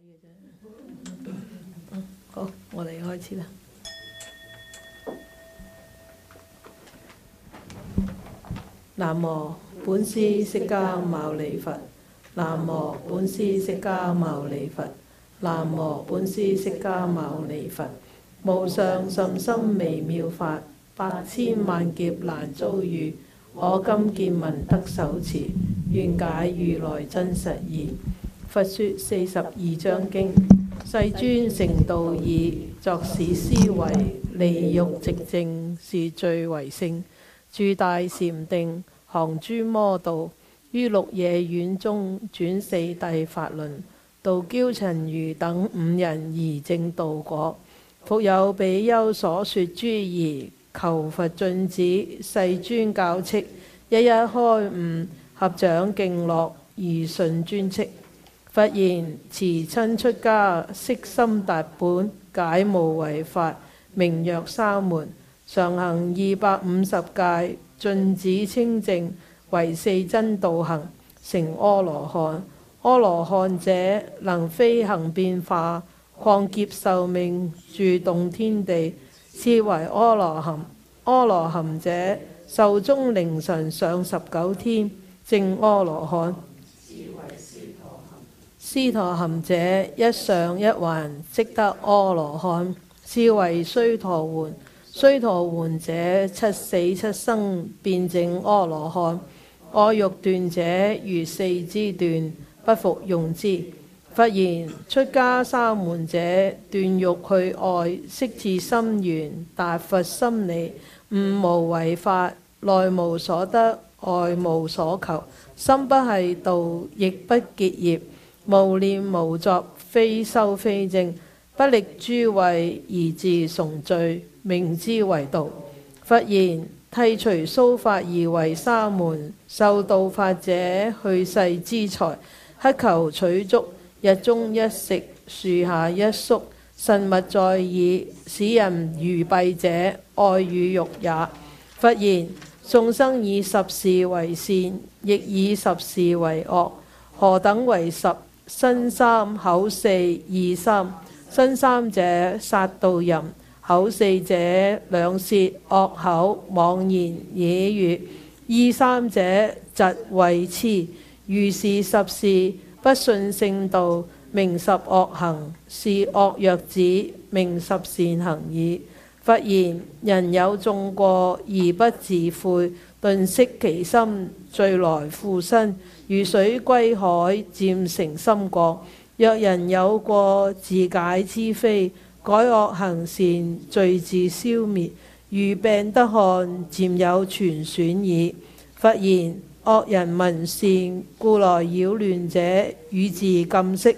嘅啫。好，我哋開始啦。南無本師釋迦牟尼佛。南無本師釋迦牟尼佛。南無本師釋迦牟尼佛。無上甚深微妙法，百千萬劫難遭遇。我今見聞得受持，願解如來真實義。佛說42章經，世尊成道義，作是思維，離欲寂靜，是最為勝。住大禪定，降諸魔道，於鹿野苑中轉四諦法輪，度憍陳如等5人而證道果。復有比丘所說諸疑，求佛進止，世尊教敕，一一開悟，合掌敬樂，而順專敕。佛言：持親出家，悉心達本，解無為法，名曰沙門。常行250戒，盡止清淨，為四真道行，成阿羅漢。阿羅漢者，能飛行變化，曠劫壽命，住動天地，是為阿羅漢。阿羅漢者，壽終凌晨上19天，證阿羅漢。斯陀含者，一上一還，即得阿羅漢，是為須陀洹。須陀洹者，七死七生，便證阿羅漢。愛欲斷者，如四肢斷，不復用之。佛言：出家沙門者，斷欲去愛，悉至心源，達佛心離，悟無為法，內無所得，外無所求，心不繫道，亦不結業。無念無作，非修非證，不歷諸位而自崇罪，名之為道。佛言：剃除鬚髮而為沙門，受道法者，去世資財，乞求取足，日中一食，樹下一宿，慎勿在耳，使人愚蔽者，愛語欲也。佛言：眾生以十事為善，亦以十事為惡。何等為十？身三，口四，意三。身三者，殺盜淫；口四者，兩舌，惡口，妄言，綺語；意三者，嫉恚痴。如是十事，不信聖道，名十惡行，是惡若止，名十善行矣。佛言：人有眾過而不自悔，頓息其心，罪來復身，如水歸海，漸成深國。若人有過，自解知非，改惡行善，罪自消滅，如病得汗，漸有全損矣。佛言：惡人聞善，故來擾亂者，與自禁息。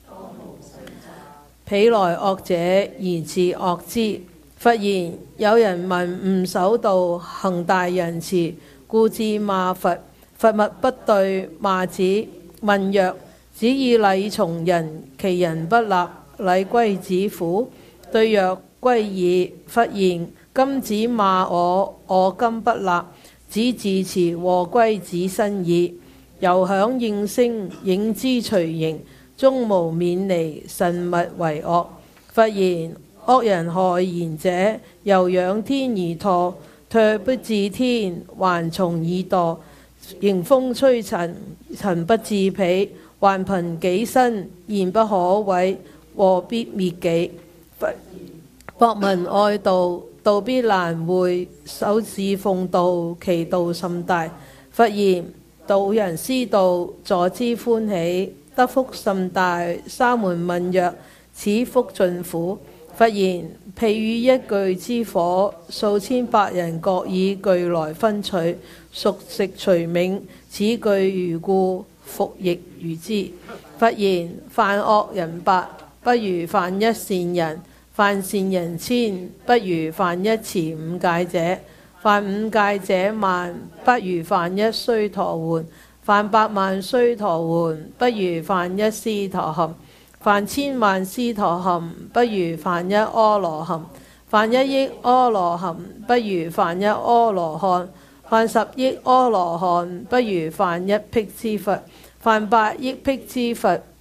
彼來惡者，而自惡之。佛言：有人聞悟守道，行大仁慈，故自罵佛。佛勿不對，罵子。問曰：子以禮從人，其人不立，禮歸子乎？對曰：歸矣。佛言：今子罵我，我今不立，子自持禍歸子身矣。由響應聲，應知隨形，終無免離，慎勿為惡。佛言：惡人害言者，由仰天而墮，墮不至天，還從而墮。迎風吹塵，塵不至彼，還憑己身，言不可毀，禍必滅己。博聞愛道，道必難會，守志奉道，其道甚大。佛言：道人思道，坐之歡喜，得福甚大。沙門問曰：此福盡乎？佛言：譬喻一炬之火，數千百人各以炬來分取，熟食隨冥，此炬如故，復亦如之。佛言：犯惡人百，不如犯一善人；犯善人千，不如犯一持五戒者；犯五戒者萬，不如犯一須陀洹；犯百萬須陀洹，不如犯一斯陀含；犯千萬斯陀含，不如犯一阿羅漢；犯一億阿羅漢，不如犯一阿羅漢；犯10億阿羅漢，不如犯一辟支佛；犯8億辟支佛，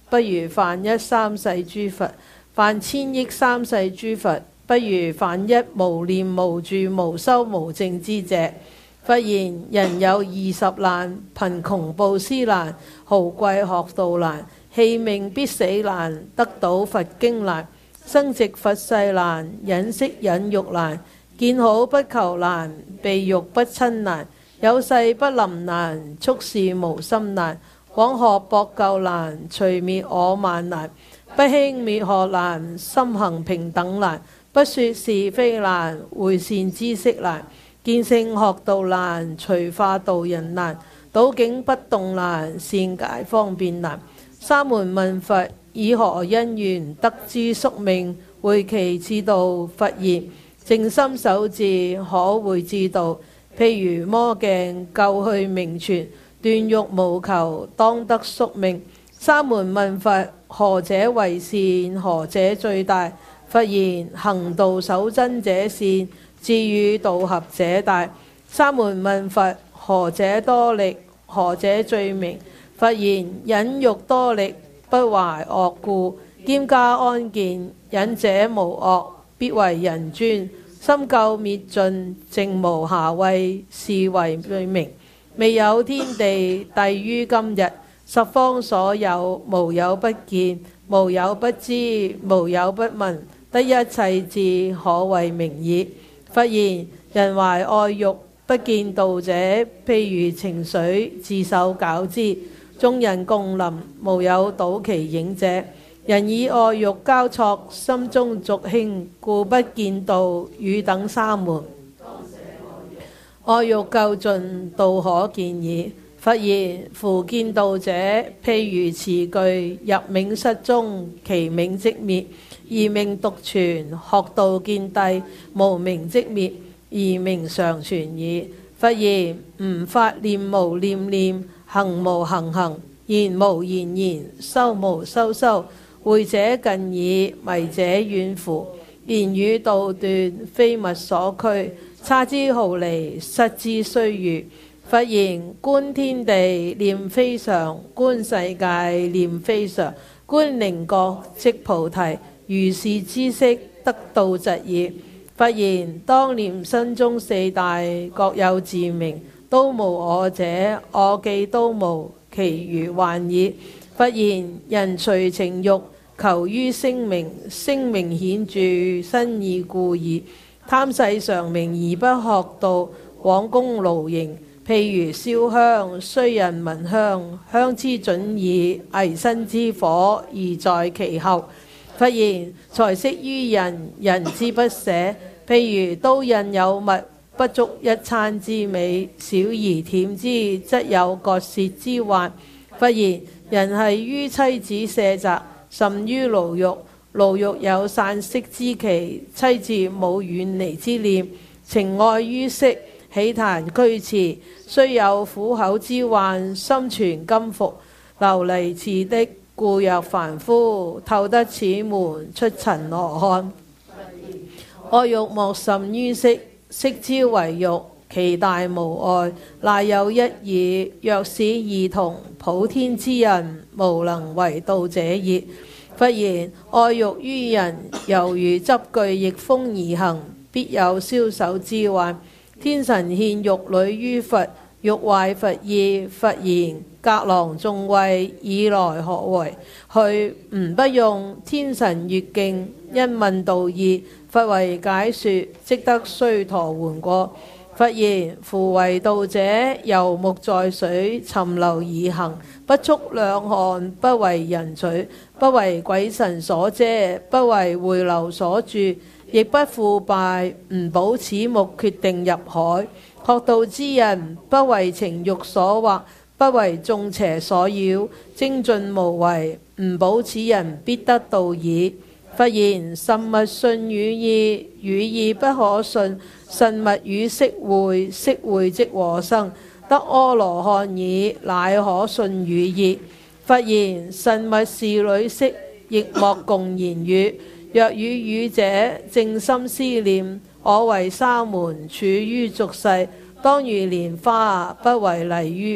不如犯一三世諸佛；犯千億三世諸佛，不如犯一無念無住無修無證之者。佛言：人有20難：貧窮布施難，豪貴學道難，棄命必死難，得到佛經難，生殖佛世難，忍息忍辱難，見好不求難，避欲不瞋難，有世不臨難，速事無心難，往學博究難，除滅我慢難，不輕滅學難，心行平等難，不說是非難，會善知識難，見性學道難，隨化度人難，倒境不動難，善解方便難。沙門問佛：以何因緣得知宿命？會其至道。佛言：靜心守志，可會至道。譬如魔鏡，救去名存，斷欲無求，當得宿命。沙門問佛：何者為善？何者最大？佛言：行道守真者善，智與道合者大。沙門問佛：何者多力？何者最明？佛言：忍辱多力，不懷惡故，兼加安見。忍者無惡，必為人尊。深究滅盡，淨無瑕穢，是為最明。未有天地，帝於今日，十方所有，無有不見，無有不知，無有不聞，得一切智，可謂明矣。佛言：人懷愛欲，不見道者，譬如情水，自受攪之，眾人共臨，無有睹其影者。人以愛欲交錯，心中續興，故不見道。汝等沙門，愛欲究盡，道可見矣。佛言：夫見道者，譬如瓷具入冥室中，其冥即滅，而冥獨存；學道見諦，無明即滅，而冥常存矣。佛言：吾法念無念念，行無行行，言無言言，修無修修。會者近矣，迷者遠乎。言語道斷，非物所拘。差之毫厘，失之須臾。佛言：觀天地，念非常；觀世界，念非常；觀寧覺，即菩提。如是知識，得道疾矣。佛言：當念身中四大，各有自名，都無我者，我記都無，其餘幻矣。佛言：人隨情欲，求於聲名，聲名顯著，身已故矣。貪世常名而不學道，枉功勞形。譬如燒香，雖人聞香，香之準矣，危身之火，而在其後。佛言：財色於人，人之不捨。譬如刀刃有物，不足一餐之美，小兒舔之，則有割舌之患。佛言：人繫於妻子舍宅，甚於牢獄。牢獄有散息之期，妻子冇遠離之念，情愛於色，喜談居辭，雖有苦口之患，心存甘服。琉璃瓷的，故若凡夫，透得此門，出塵羅漢。愛欲莫甚於色，色之為欲，其大無礙，乃有一耳。若使異同，普天之人，無能為道者也。佛言：愛欲於人，猶如執具逆風而行，必有消手之患。天神獻玉女於佛，欲壞佛意。佛言：隔廊眾位，以來何為？去，吾不用。天神越敬，因問道義，佛為解說，即得須陀洹果。佛言：夫為道者，游木在水，沉流而行，不觸兩岸，不為人取，不為鬼神所遮，不為回流所住，亦不腐敗。吾保此目，決定入海。學道之人，不為情欲所惑，不為眾邪所擾，精進無為。吾保此人，必得道矣。佛言：慎勿信語意，語意不可信。慎勿與色會，色會即禍生。得阿羅漢已，乃可信語意。佛言：慎勿視女色，亦莫共言語。若與語者，靜心思念，我為沙門，處於俗世，當如蓮花，不為泥於。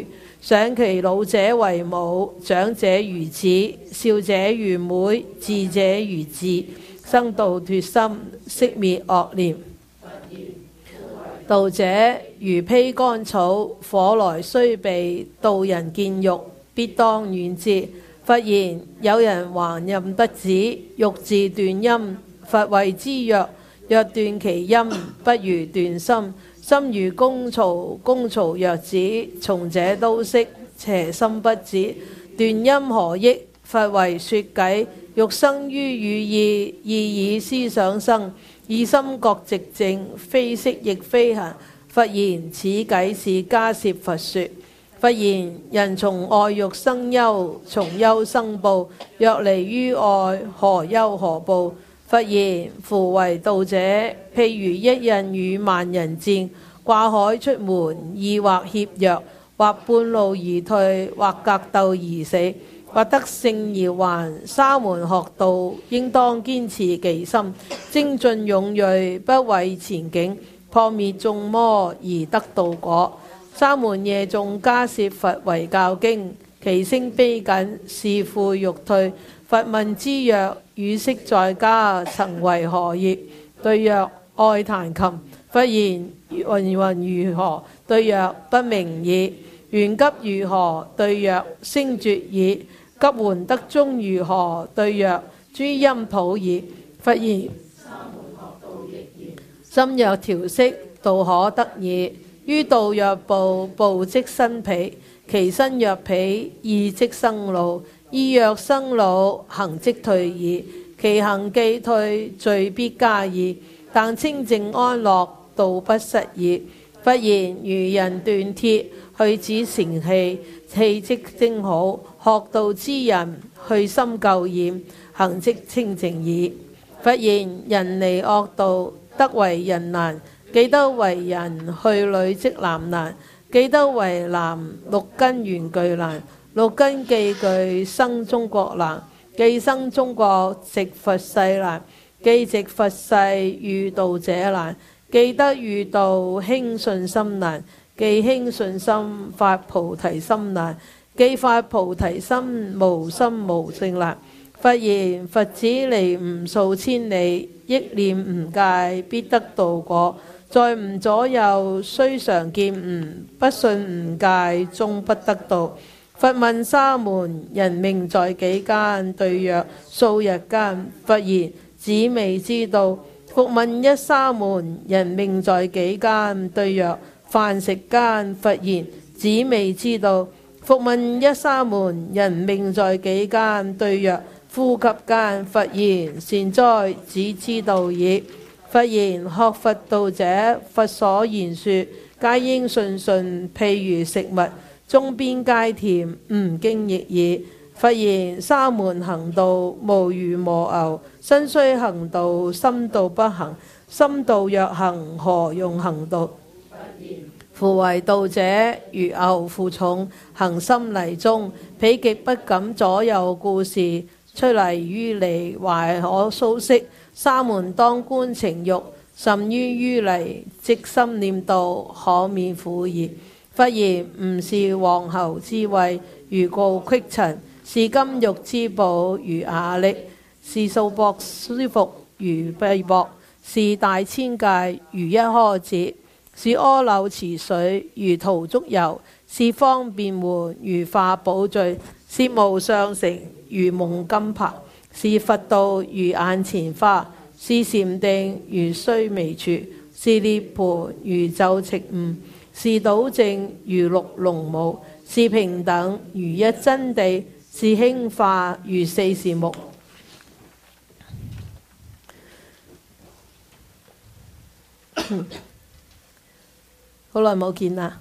賞其老者為母，長者如子，少者如妹，智者如子，生道脫心，息滅惡念。道者如披乾草，火來雖避，道人見欲，必當遠之。佛言：有人還任得子，欲自斷因。佛謂之曰：若斷其因，不如斷心。心如工曹，工曹若止，從者都息，邪心不止。斷因何益？佛為說偈：欲生於語意，意以思想生。意心覺寂靜，非色亦非行。佛言：此偈是迦葉佛說。佛言：人從愛欲生憂，從憂生怖。若離於愛，何憂何怖？佛言：夫為道者，譬如一人與萬人戰，掛海出門，意或怯弱，或半路而退，或格鬥而死，或得勝而還。沙門學道，應當堅持己心，精進勇銳，不畏前境，破滅眾魔而得道果。沙門夜誦迦葉佛遺教經，其聲悲謹，是復欲退。佛問之曰：汝昔在家曾為何業？對曰：愛彈琴。佛言：云如何？對曰：不明矣。緣急如何？對曰：聲絕矣。急緩得中如何？對曰：諸音譜矣。佛言：心若調息，道可得矣。於道若步，步即生彼；其身若彼，意即生惱。意若生惱，行即退矣。其行既退，罪必加矣。但清淨安樂，道不失矣。佛言：如人斷鐵，去子成器，器即精好。學道之人，去心垢染，行即清淨矣。佛言：人離惡道，得為人難。既得為人，去女即男難。既得為男，六根圓具難。六根既具，生中國難。既生中國，值佛世難。既值佛世，遇道者難。既得遇道，興信心難。既興信心，發菩提心難。既發菩提心，無心無性難。佛言：佛子離吾數千里，憶念吾戒，必得道果。在吾左右，雖常見吾，不信吾戒，終不得道。佛問沙門：人命在幾間？對曰：數日間。佛言：子未知道。復問一沙門：人命在幾間？對曰：飯食間。佛言：子未知道。復問一沙門：人命在幾間？對曰：呼吸間。佛言：善哉，子知道矣。佛言：學佛道者，佛所言說，皆應信順，譬如食物，中邊皆甜，吾經亦爾。佛言：沙門行道，無如磨牛，身雖行道，心道不行。心道若行，何用行道？夫為道者，如牛負重，行深泥中，彼極不敢左右顧視，出泥於泥，懷可蘇息。沙門當觀情欲，甚於泥，即心念道，可免苦矣。佛言：吾是黃喉之慧，如告隙塵；是金玉之寶，如瓦礫；是素帛書服，如敝帛；是大千界，如一柯子；是阿耨池水，如塗足油；是方便門，如化寶聚；是無上城，如夢金柏；是佛道，如眼前花；是禪定，如須彌柱；是涅槃，如晝赤午；是倒正，如六龍舞；是平等，如一真地；是興化，如四時木。好耐冇見啦，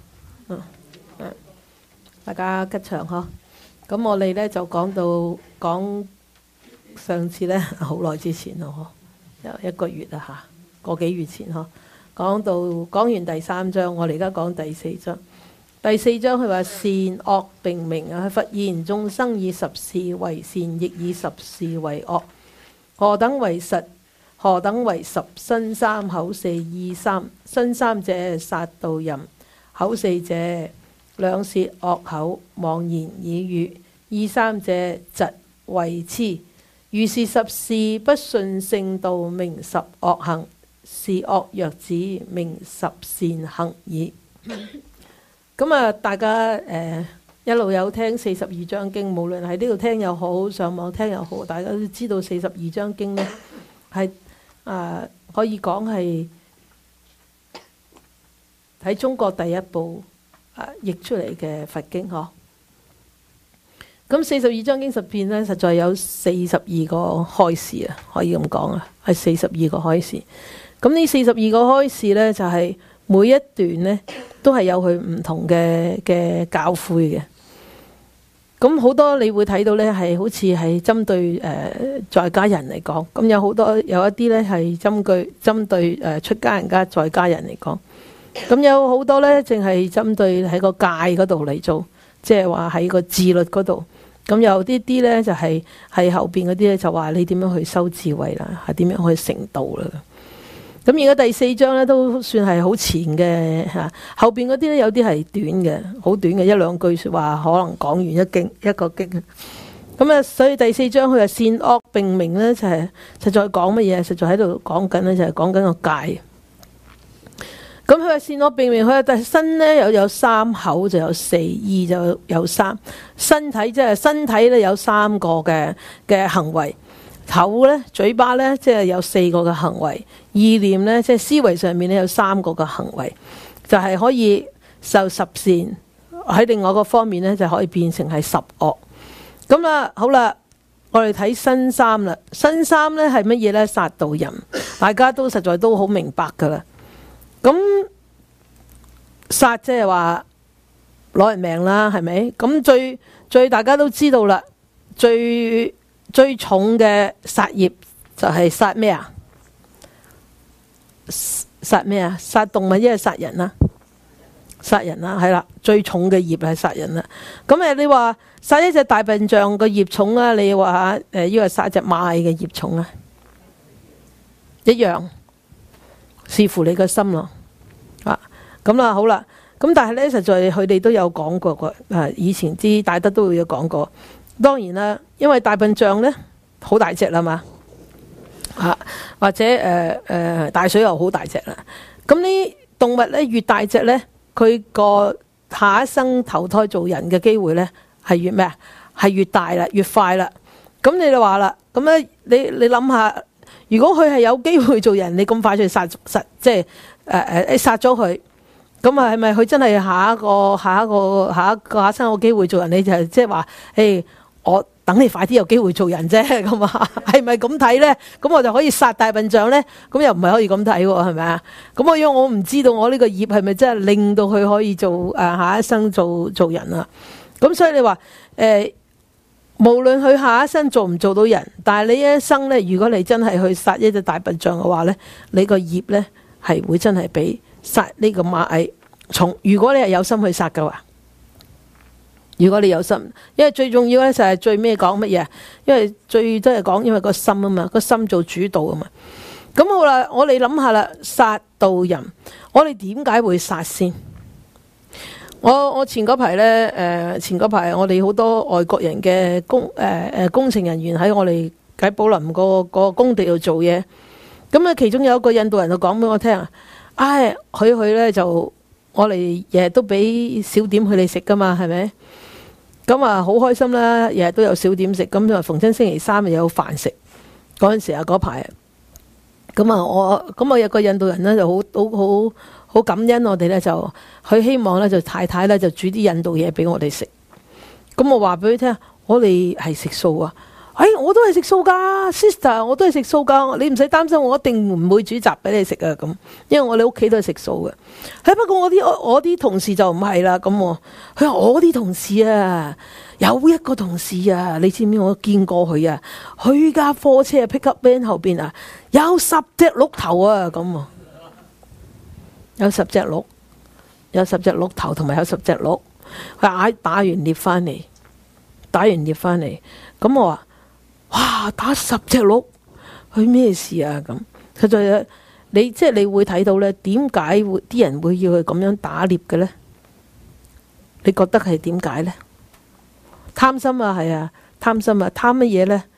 大家吉祥呵。咁我哋呢就講上次呢，好耐之前咯，有1個月啦嚇，個幾月前呵。講完第3章，我哋而家講第4章。第4章佢話善惡並明啊，佛言：眾生以十事為善，亦以十事為惡。何等為實？何等為十？身三口四意三。身三者殺盜淫，口四者兩舌惡口，妄言綺語，二三者疾為痴。如是十事，不順聖道，名十惡行。是惡若止，名十善行矣。咁啊，大家一路有聽42章經，無論喺呢度聽又好，上網聽又好，大家都知道42章經呢係可以講係喺中國第一部譯出嚟嘅佛經嗬。咁42章經十遍呢，實在有42個開示啊，可以咁講啊，係42個開示。咁呢42個開示呢，就係每一段呢都係有佢唔同嘅教誨嘅。咁好多你會睇到呢，係好似係針對在家人嚟講，咁有一啲呢係針對出家人家在家人嚟講，咁有好多呢淨係針對喺個戒嗰度嚟做，即係話喺個自律嗰度。咁有啲呢就係後邊嗰啲呢，就話你點樣去修智慧啦，係點樣去成道啦。咁而家第4章呢，都算係好前嘅嚇，後邊嗰啲呢，有啲係短嘅，好短嘅，一兩句説話可能講完一個經。咁啊，所以第4章佢話善惡並明呢，就係實在講乜嘢？實在喺度講緊呢，就係講緊個戒。咁佢話善惡並明，佢話但身呢又有3，口就有4，意就有3。身體即係身體呢，有3個嘅行為。口咧，嘴巴咧，即係有4個嘅行為；意念咧，即係思維上面咧，有3個嘅行為，就係可以受十善。喺另外一個方面咧，就可以變成係十惡。咁啦，好啦，我哋睇身三啦。身三咧係乜嘢咧？殺盜淫，大家都實在都好明白噶啦。咁殺即係話攞人命啦，係咪？咁最大家都知道啦，最重嘅殺業就係殺咩啊？殺咩啊？殺動物，一係殺人啦，殺人啦，係啦，最重嘅業係殺人啦。咁你話殺一隻大笨象個業重啊？你話呢個殺隻螞蟻嘅業重啊？一樣，視乎你個心咯。咁啦，好啦，咁但係呢，實在佢哋都有講過嘅，以前啲大德都會有講過。當然啦，因為大笨象呢好大隻啦嘛，或者大水又好大隻啦。咁呢動物呢越大隻呢，佢個下一生投胎做人嘅機會呢係越咩啊？係越大啦，越快啦。咁你就話啦，咁咧你諗下，如果佢係有機會做人，你咁快就殺即係殺咗佢，咁啊係咪佢真係下一生有機會做人？你就係即係話，我等你快啲有機會做人啫，咁啊，係咪咁睇呢？咁我就可以殺大笨象呢？咁又唔係可以咁睇喎，係咪啊？咁因為我唔知道我呢個業係咪真係令到佢可以做下一生做人啊？咁所以你話無論佢下一生做唔做到人，但係你一生呢，如果你真係去殺一隻大笨象嘅話呢，你個業呢係會真係比殺呢個螞蟻重。如果你係有心去殺嘅話。如果你有心，因為最重要咧就係最尾講乜嘢？因為最都係講因為個心啊嘛，個心做主導啊嘛。咁好啦，我哋諗下啦，殺盜淫，我哋點解會殺先？我前嗰排咧，前嗰排我哋好多外國人嘅工程人員喺我哋喺寶林個工地度做嘢。咁啊，其中有一個印度人就講俾我聽啊，佢咧就我哋日日都俾小點佢哋食噶嘛，係咪？咁啊，好開心啦！日日都有小點食，咁就逢親星期三又有飯食。嗰陣時啊，嗰排咁啊，我有個印度人咧就好感恩我哋咧，就佢希望咧就太太咧就煮啲印度嘢俾我哋食。咁我話俾佢聽，我哋係食素啊！我都係食素噶 ，sister， 我都係食素噶，你唔使擔心，我一定唔會煮雜俾你食啊！咁，因為我哋屋企都係食素嘅。不過我啲同事就唔係啦。咁佢話我啲同事啊，有一個同事啊，你知唔知我見過佢啊？佢架貨車 pickup van 後邊啊，有10隻鹿頭啊！咁有10隻鹿，有10隻鹿頭，同埋有10隻鹿。佢打完獵翻嚟，咁我話。哇！打10隻鹿，佢咩事啊？咁實在你會睇到呢，點解啲人會要佢咁樣打獵嘅呢？ 你覺得係點解呢？貪心啊，係啊，貪心啊，貪乜嘢呢？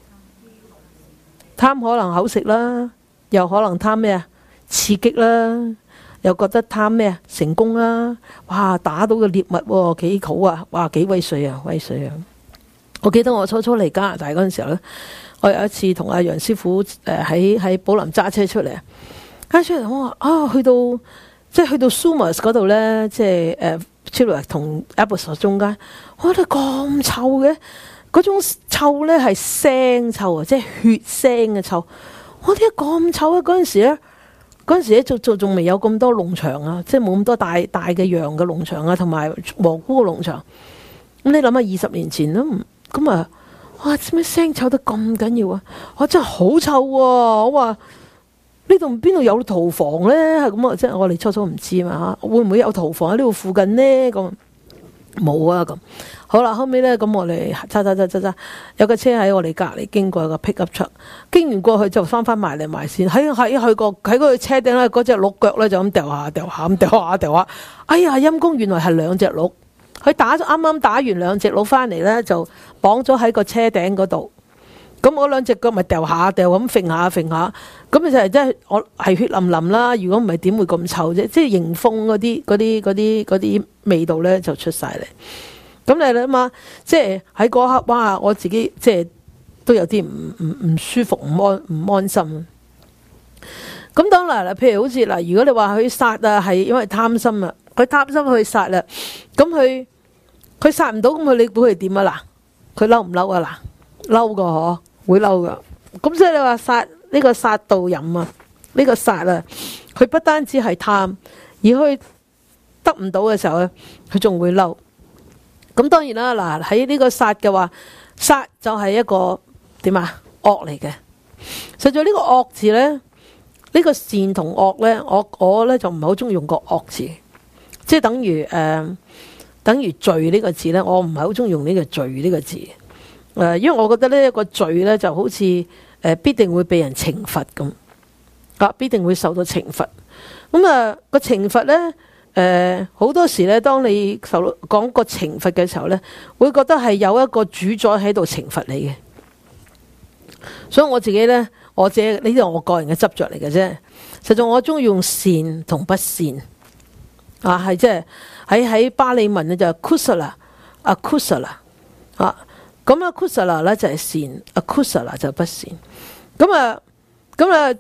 貪可能口食啦，又可能貪咩啊？刺激啦，又覺得貪咩啊？成功啦，哇，打到個獵物喎，幾好啊，哇，幾威水啊，威水啊！我記得我初初嚟加拿大嗰陣時候呢，我有一次同阿楊師傅喺寶林揸車出嚟，揸出嚟我話啊，去到 Sumas 嗰度呢，即係Chilliwack 同 Abbotsford 中間，我覺得咁臭嘅，嗰種臭呢係腥臭啊，即係血腥嘅臭。我點解咁臭啊？嗰陣時咧仲未有咁多農場啊，即係冇咁多大嘅羊嘅農場啊，同埋蘑菇嘅農場。咁你諗下20年前都唔咁啊，哇！點解腥臭得咁緊要啊？我真係好臭喎！我話呢度邊度有屠房呢？係咁啊，即係我哋初初唔知嘛嚇，會唔會有屠房喺呢度附近呢？咁冇啊咁。好啦，後尾呢，咁我哋揸，有個車喺我哋隔離經過，有個 pickup truck，經完過去就翻埋嚟埋線。喺嗰個車頂咧，嗰隻鹿腳咧就咁掉下，哎呀陰公，原來係兩隻鹿，佢啱啱打完兩隻鹿翻嚟咧，就綁咗喺個車頂嗰度。咁我兩隻腳咪掉下咁揈下，咁就係真係我係血淋淋啦。如果唔係點會咁臭啫？即係迎風嗰啲味道咧就出晒嚟。咁你諗下，即係喺嗰刻，哇！我自己即係都有啲唔舒服，唔安心。咁當然啦，譬如好似嗱，如果你話佢殺啊，係因為貪心啊，佢貪心去殺啦，咁佢殺唔到，咁你估佢點啊？嗱，佢嬲唔嬲啊？嗱，嬲噶嗬，會嬲噶。咁所以你話殺呢個殺盜淫啊，呢個殺啊，佢不單止係貪，而佢得唔到嘅時候咧，佢仲會嬲。咁當然啦，嗱，喺呢個殺嘅話，殺就係一個點啊惡嚟嘅。實在呢個惡字呢，呢個善同惡呢，我呢就唔係好中意用個惡字，即係等於罪呢個字呢，我唔係好中意用呢個罪呢個字。因為我覺得呢一個罪呢就好似必定會被人懲罰咁，必定會受到懲罰。咁個懲罰呢。好多時咧，當你講個懲罰嘅時候咧，會覺得係有一個主宰喺度懲罰你嘅。所以我自己咧，呢啲係我個人嘅執着嚟嘅啫。實在我中意用善同不善啊，係即係喺巴利文咧就 kusala 啊 kusala 啊，咁啊 kusala 咧就係善，啊 kusala 就不善。咁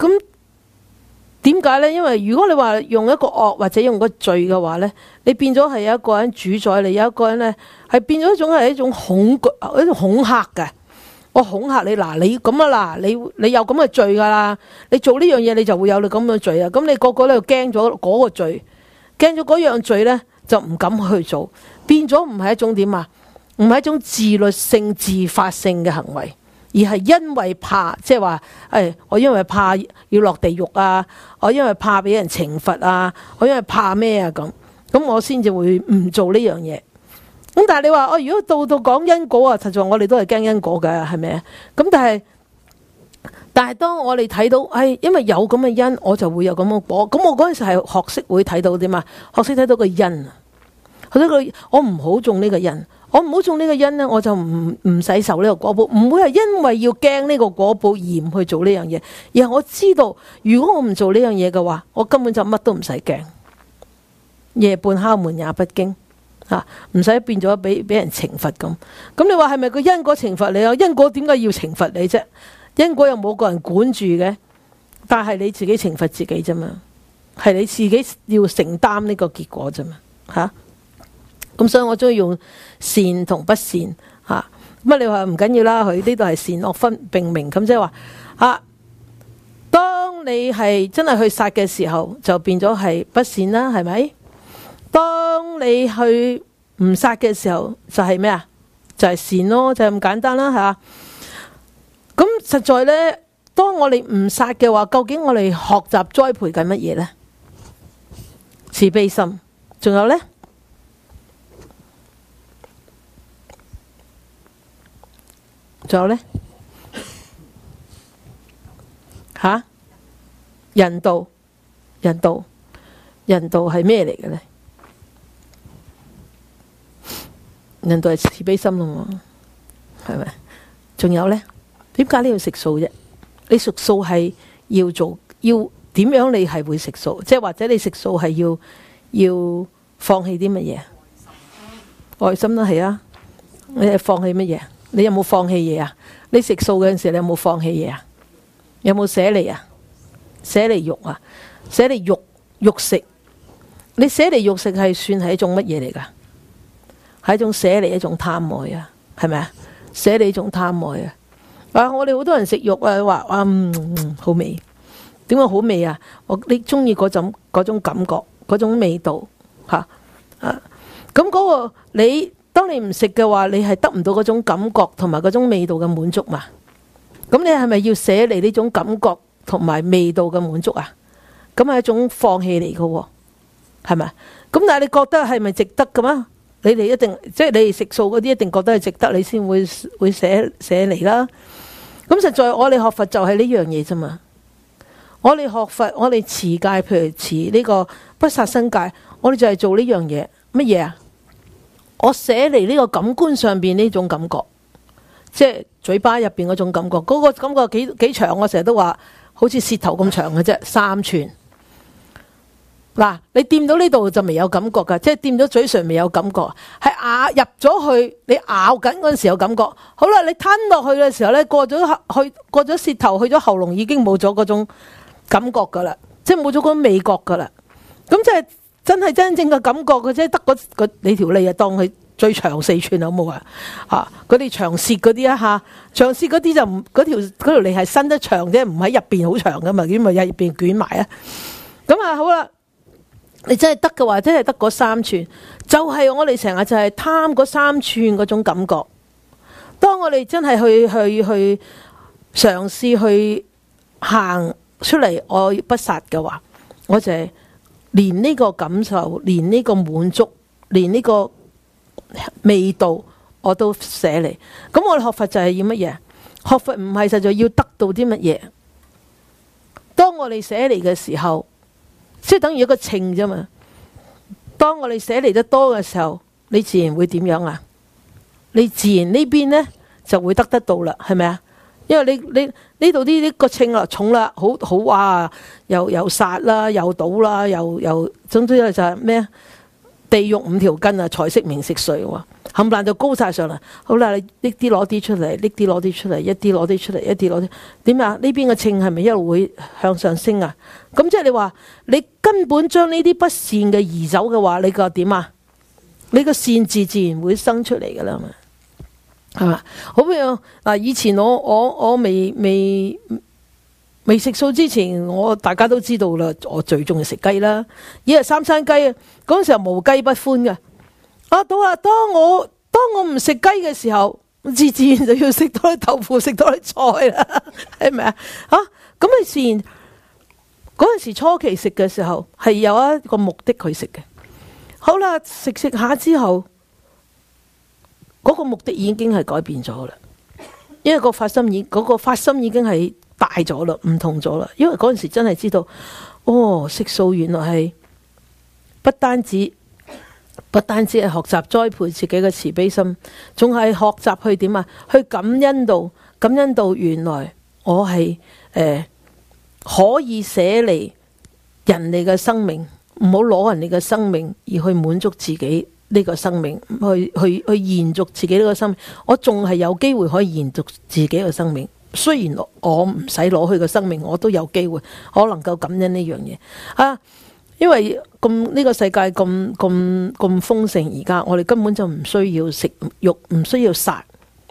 點解呢？因為如果你話用一個惡或者用個罪嘅話呢，你變咗係有一個人主宰你，有一個人呢係變咗一種恐嚇嘅。我恐嚇你，嗱，你咁啊，嗱，你有咁嘅罪噶啦，你做呢樣嘢你就會有你咁嘅罪啊。咁你個個咧就驚咗嗰個罪，驚咗嗰樣罪呢，就唔敢去做，變咗唔係一種點啊？唔係一種自律性、自發性嘅行為。而係因為怕，即係話，我因為怕要落地獄啊，我因為怕俾人懲罰啊，我因為怕咩啊咁我先至會唔做呢樣嘢。咁但係你話，如果到講因果啊，實在我哋都係驚因果嘅，係咪啊？咁但係當我哋睇到，因為有咁嘅因，我就會有咁嘅果。咁我嗰陣時係學識會睇到啲嘛，學識睇到個因，我唔好種呢個因。我唔好種呢個因呢，我就唔使受呢個果報，唔會係因為要驚呢個果報而唔去做呢樣嘢，而係我知道如果我唔做呢樣嘢嘅話，我根本就乜都唔使驚，夜半敲門也不驚，唔使變咗俾人懲罰咁。咁你話係咪個因果懲罰你啊？因果點解要懲罰你啫？因果又冇個人管住嘅，但係你自己懲罰自己啫嘛，係你自己要承擔呢個結果啫嘛，咁所以我中意用善同不善嚇。咁你話唔緊要啦，佢呢度係善惡分並明，咁即係話當你係真係去殺嘅時候，就變咗係不善啦，係咪？當你去唔殺嘅時候，就係咩啊？就係善咯，就係咁簡單啦嚇。咁實在呢，當我哋唔殺嘅話，究竟我哋學習栽培緊乜嘢呢？慈悲心，仲有呢？仲有呢？人道係咩嚟嘅呢？ 人道係慈悲心咯，係咪？仲有呢？點解你要食素啫？你食素係要點樣？你係會食素，即係或者你食素係要放棄啲乜嘢？愛心都係啊！你係放棄乜嘢？你有冇放棄嘢啊？你食素嗰陣時，你有冇放棄嘢啊？有冇捨離啊？捨離肉啊？捨離肉食？你捨離肉食係算係一種乜嘢嚟㗎？係一種捨離，一種貪愛啊？係咪啊？捨離一種貪愛啊！我哋好多人食肉啊，話好味。點解好味啊？你中意嗰種感覺，嗰種味道嚇啊！咁嗰個當你唔食嘅話，你係得唔到嗰種感覺同埋嗰種味道嘅滿足嘛？咁你係咪要捨離呢種感覺同埋味道嘅滿足啊？咁係一種放棄嚟嘅喎，係咪？咁但係你覺得係咪值得嘅嘛？你哋一定即係你哋食素嗰啲一定覺得係值得，你先會捨離啦。咁實在我哋學佛就係呢樣嘢啫嘛。我哋學佛，我哋持戒，譬如持呢個不殺生戒，我哋就係做呢樣嘢。乜嘢啊？我捨離呢個感官上邊呢種感覺，即係嘴巴入邊嗰種感覺。嗰個感覺幾長？我成日都話好似舌頭咁長嘅啫，3寸。嗱，你掂到呢度就未有感覺噶，即係掂到嘴唇未有感覺，係入咗去，你咬緊嗰陣時有感覺。好啦，你吞落去嘅時候咧，過咗舌頭去咗喉嚨，已經冇咗嗰種感覺噶啦，即係冇咗嗰種味覺噶啦。咁即係真係真正嘅感覺嘅啫，得你條脷啊，當佢最長4寸好冇啊？嗰啲長舌嗰啲啊嚇，長舌嗰啲就唔嗰條脷係伸得長啫，唔喺入邊好長噶嘛，咁咪喺入邊捲埋啊。咁啊好啦。你真係得嘅話，真係得嗰3寸，就係我哋成日就係貪嗰3寸嗰種感覺。當我哋真係去嘗試去行出嚟，我不殺嘅話，我就係連呢個感受，連呢個滿足，連呢個味道我都捨離。咁我哋學佛就係要乜嘢？學佛唔係實在要得到啲乜嘢。當我哋捨離嘅時候，即係等於一個秤啫嘛。當我哋捨離得多嘅時候，你自然會點樣啊？你自然呢邊呢就會得到啦，係咪啊？因為你呢度呢個秤啦重啦，好哇，又殺啦，又賭啦，又總之就係咩啊？地獄5條根啊，財色名食睡喎，冚唪唥就高晒上嚟。好啦，你拎啲攞啲出嚟，拎啲攞啲出嚟，一啲攞啲出嚟，一啲攞啲，點啊？呢邊嘅秤係咪一路會向上升啊？咁即係你話你根本將呢啲不善嘅移走嘅話，你個點啊？你個善字自然會生出嚟噶啦嘛，係嘛？好樣嗱，以前我未食素之前，大家都知道啦，我最中意食雞啦，一日3餐雞啊！嗰陣時候無雞不歡嘅。當我唔食雞嘅時候，自然就要食多啲豆腐，食多啲菜啦，係咪啊？咁你自然嗰陣時初期食嘅時候係有一個目的去食嘅。好啦，食下之後，嗰個目的已經係改變咗啦，因為個發心已經係大咗啦，唔同咗啦。因為嗰陣時真係知道，食素原來係不單止係學習栽培自己嘅慈悲心，仲係學習去點啊？去感恩到原來我係可以捨離人哋嘅生命，唔好攞人哋嘅生命而去滿足自己呢個生命，去延續自己呢個生命。我仲係有機會可以延續自己嘅生命。雖然我唔使攞佢嘅生命，我都有機會我能夠感恩呢樣嘢啊！因為呢個世界咁豐盛，而家我哋根本就唔需要食肉，唔需要殺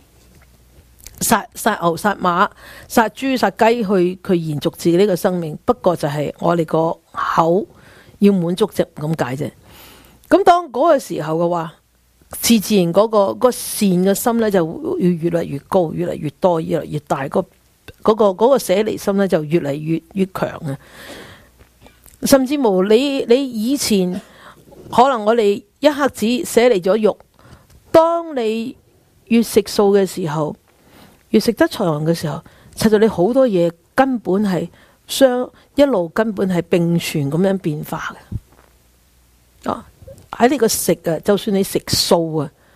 牛、殺馬、殺豬、殺雞去延續自己呢個生命。不過就係我哋個口要滿足啫，咁解啫。咁當嗰個時候嘅話，自然嗰個善嘅心咧就要越嚟越高，越嚟越多，越嚟越大。嗰個捨離心咧就越嚟越強啊！甚至乎你以前可能我哋一刻子捨離咗肉，當你越食素嘅時候，越食得長嘅時候，實在你好多嘢根本係一路根本係並存咁樣變化嘅。喺呢個食啊，就算你食素啊，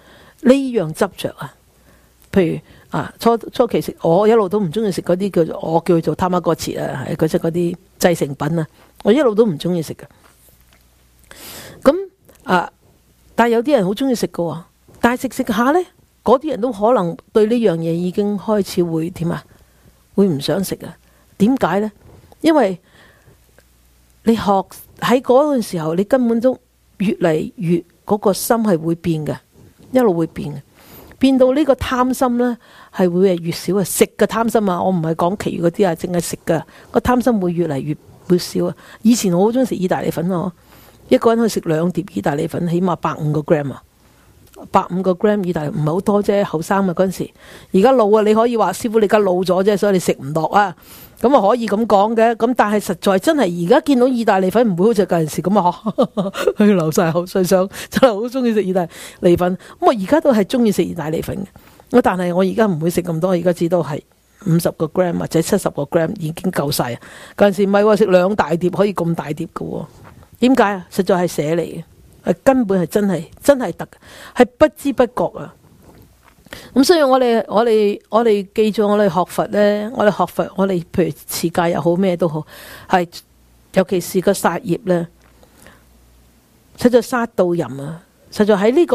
呢樣執着啊。譬如初期食，我一路都唔中意食嗰啲我叫做他媽哥切啊，係嗰啲製成品啊，我一路都唔中意食嘅。咁但係有啲人好中意食嘅喎，但係食下呢，嗰啲人都可能對呢樣嘢已經開始會點啊？會唔想食啊？點解呢？因為你學喺嗰陣時候，你根本都越嚟越嗰個心係會變嘅，一路會變嘅，變到呢個貪心呢係會越少啊！食嘅貪心啊，我唔係講其餘嗰啲啊，淨係食嘅個貪心會越嚟越會少啊！以前我好中意食意大利粉啊，一個人可以食2碟意大利粉，起碼150個 gram 啊，150個 gram 意大利唔係好多啫，後生啊嗰陣時。而家老啊，你可以話師傅你而家老咗啫，所以你食唔落啊。咁啊可以咁講嘅，咁但係實在真係而家見到意大利粉唔會好似嗰陣時咁啊，佢流晒口水想，真係好中意食意大利粉。咁我而家都係中意食意大利粉嘅，但係我而家唔會食咁多，而家至多係50個 gram 或者70個 gram 已經夠晒啊。嗰陣時唔係話食2大碟可以咁大碟嘅喎，點解啊？實在係捨嚟嘅，根本係真係得，係不知不覺啊。咁所以我哋記住我哋學佛呢，我哋譬如持戒又好咩都好，係尤其是個殺業呢，實在殺盜淫啊，實在喺呢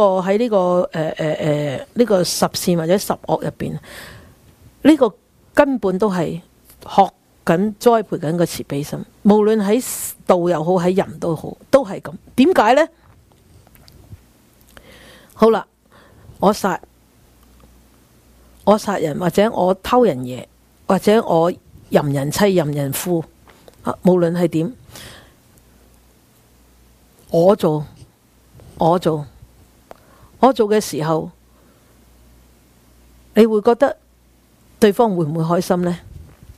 個10善或者10惡入邊，呢個根本都係學緊栽培緊個慈悲心，無論喺道又好喺人都好，都係咁。點解呢？好啦，我殺人，或者我偷人嘢，或者我淫人妻淫人夫，無論係點，我做嘅時候，你會覺得對方會唔會開心呢？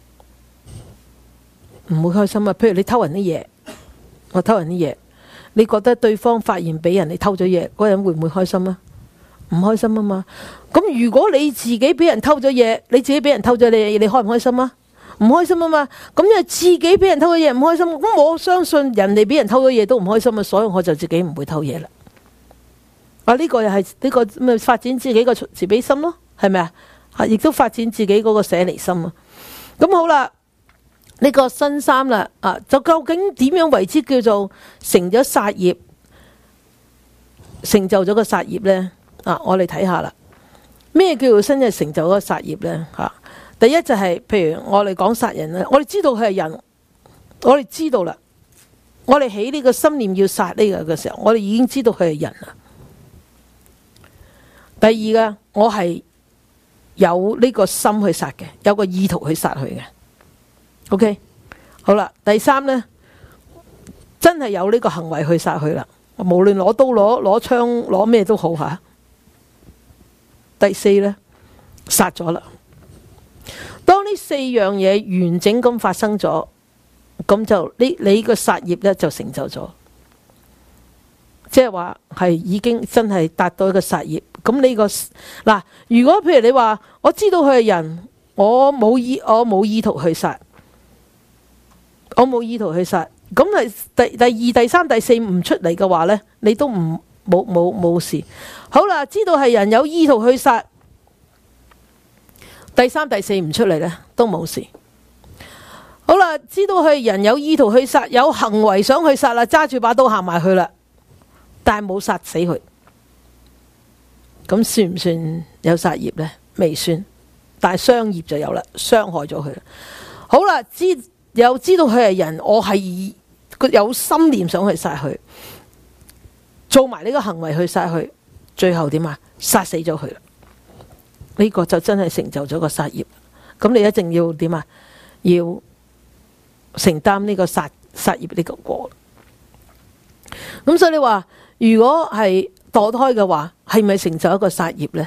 唔會開心啊！譬如你偷人啲嘢，我偷人啲嘢，你覺得對方發現俾人你偷咗嘢，嗰人會唔會開心啊？唔開心啊嘛。咁如果你自己俾人偷咗嘢，你自己俾人偷咗嘢，你開唔開心啊？唔開心啊嘛。咁因為自己俾人偷咗嘢唔開心，咁我相信人哋俾人偷咗嘢都唔開心啊，所以我就自己唔會偷嘢啦。呢個又係呢個咪發展自己個慈悲心咯，係咪啊？亦都發展自己嗰個捨離心啊。咁好啦，呢個新3啦，就究竟點樣為之叫做成咗殺業，成就咗個殺業呢？我哋睇下啦。咩叫做真係成就嗰個殺業呢？第一就係譬如我哋講殺人咧，我哋知道佢係人，我哋知道啦。我哋起呢個心念要殺呢個嘅時候，我哋已經知道佢係人啦。第二嘅，我係有呢個心去殺嘅，有個意圖去殺佢嘅。OK， 好啦。第3呢，真係有呢個行為去殺佢啦，無論攞刀攞槍攞咩都好吓。第4呢，殺咗啦。當呢4樣嘢完整咁發生咗，咁就你個殺業呢就成就咗，即係話係已經真係達到一個殺業。咁呢個嗱，如果譬如你話我知道佢係人，我冇意圖去殺，咁係第2、第3、第4唔出嚟嘅話呢，你都冇事。好啦，知道係人有意圖去殺，第3、第4唔出嚟呢，都冇事。好啦，知道係人有意圖去殺，有行為想去殺啦，揸住把刀行埋去啦，但係冇殺死佢，咁算唔算有殺業呢？未算，但係傷業就有啦，傷害咗佢啦。好啦，又知道佢係人，我係有心念想去殺佢，做埋呢個行為去殺佢，最後點啊？殺死咗佢啦。呢個就真係成就咗個殺業。咁你一定要點啊？要承擔呢個殺業呢個果。咁所以你話，如果係墮胎嘅話，係咪成就一個殺業呢？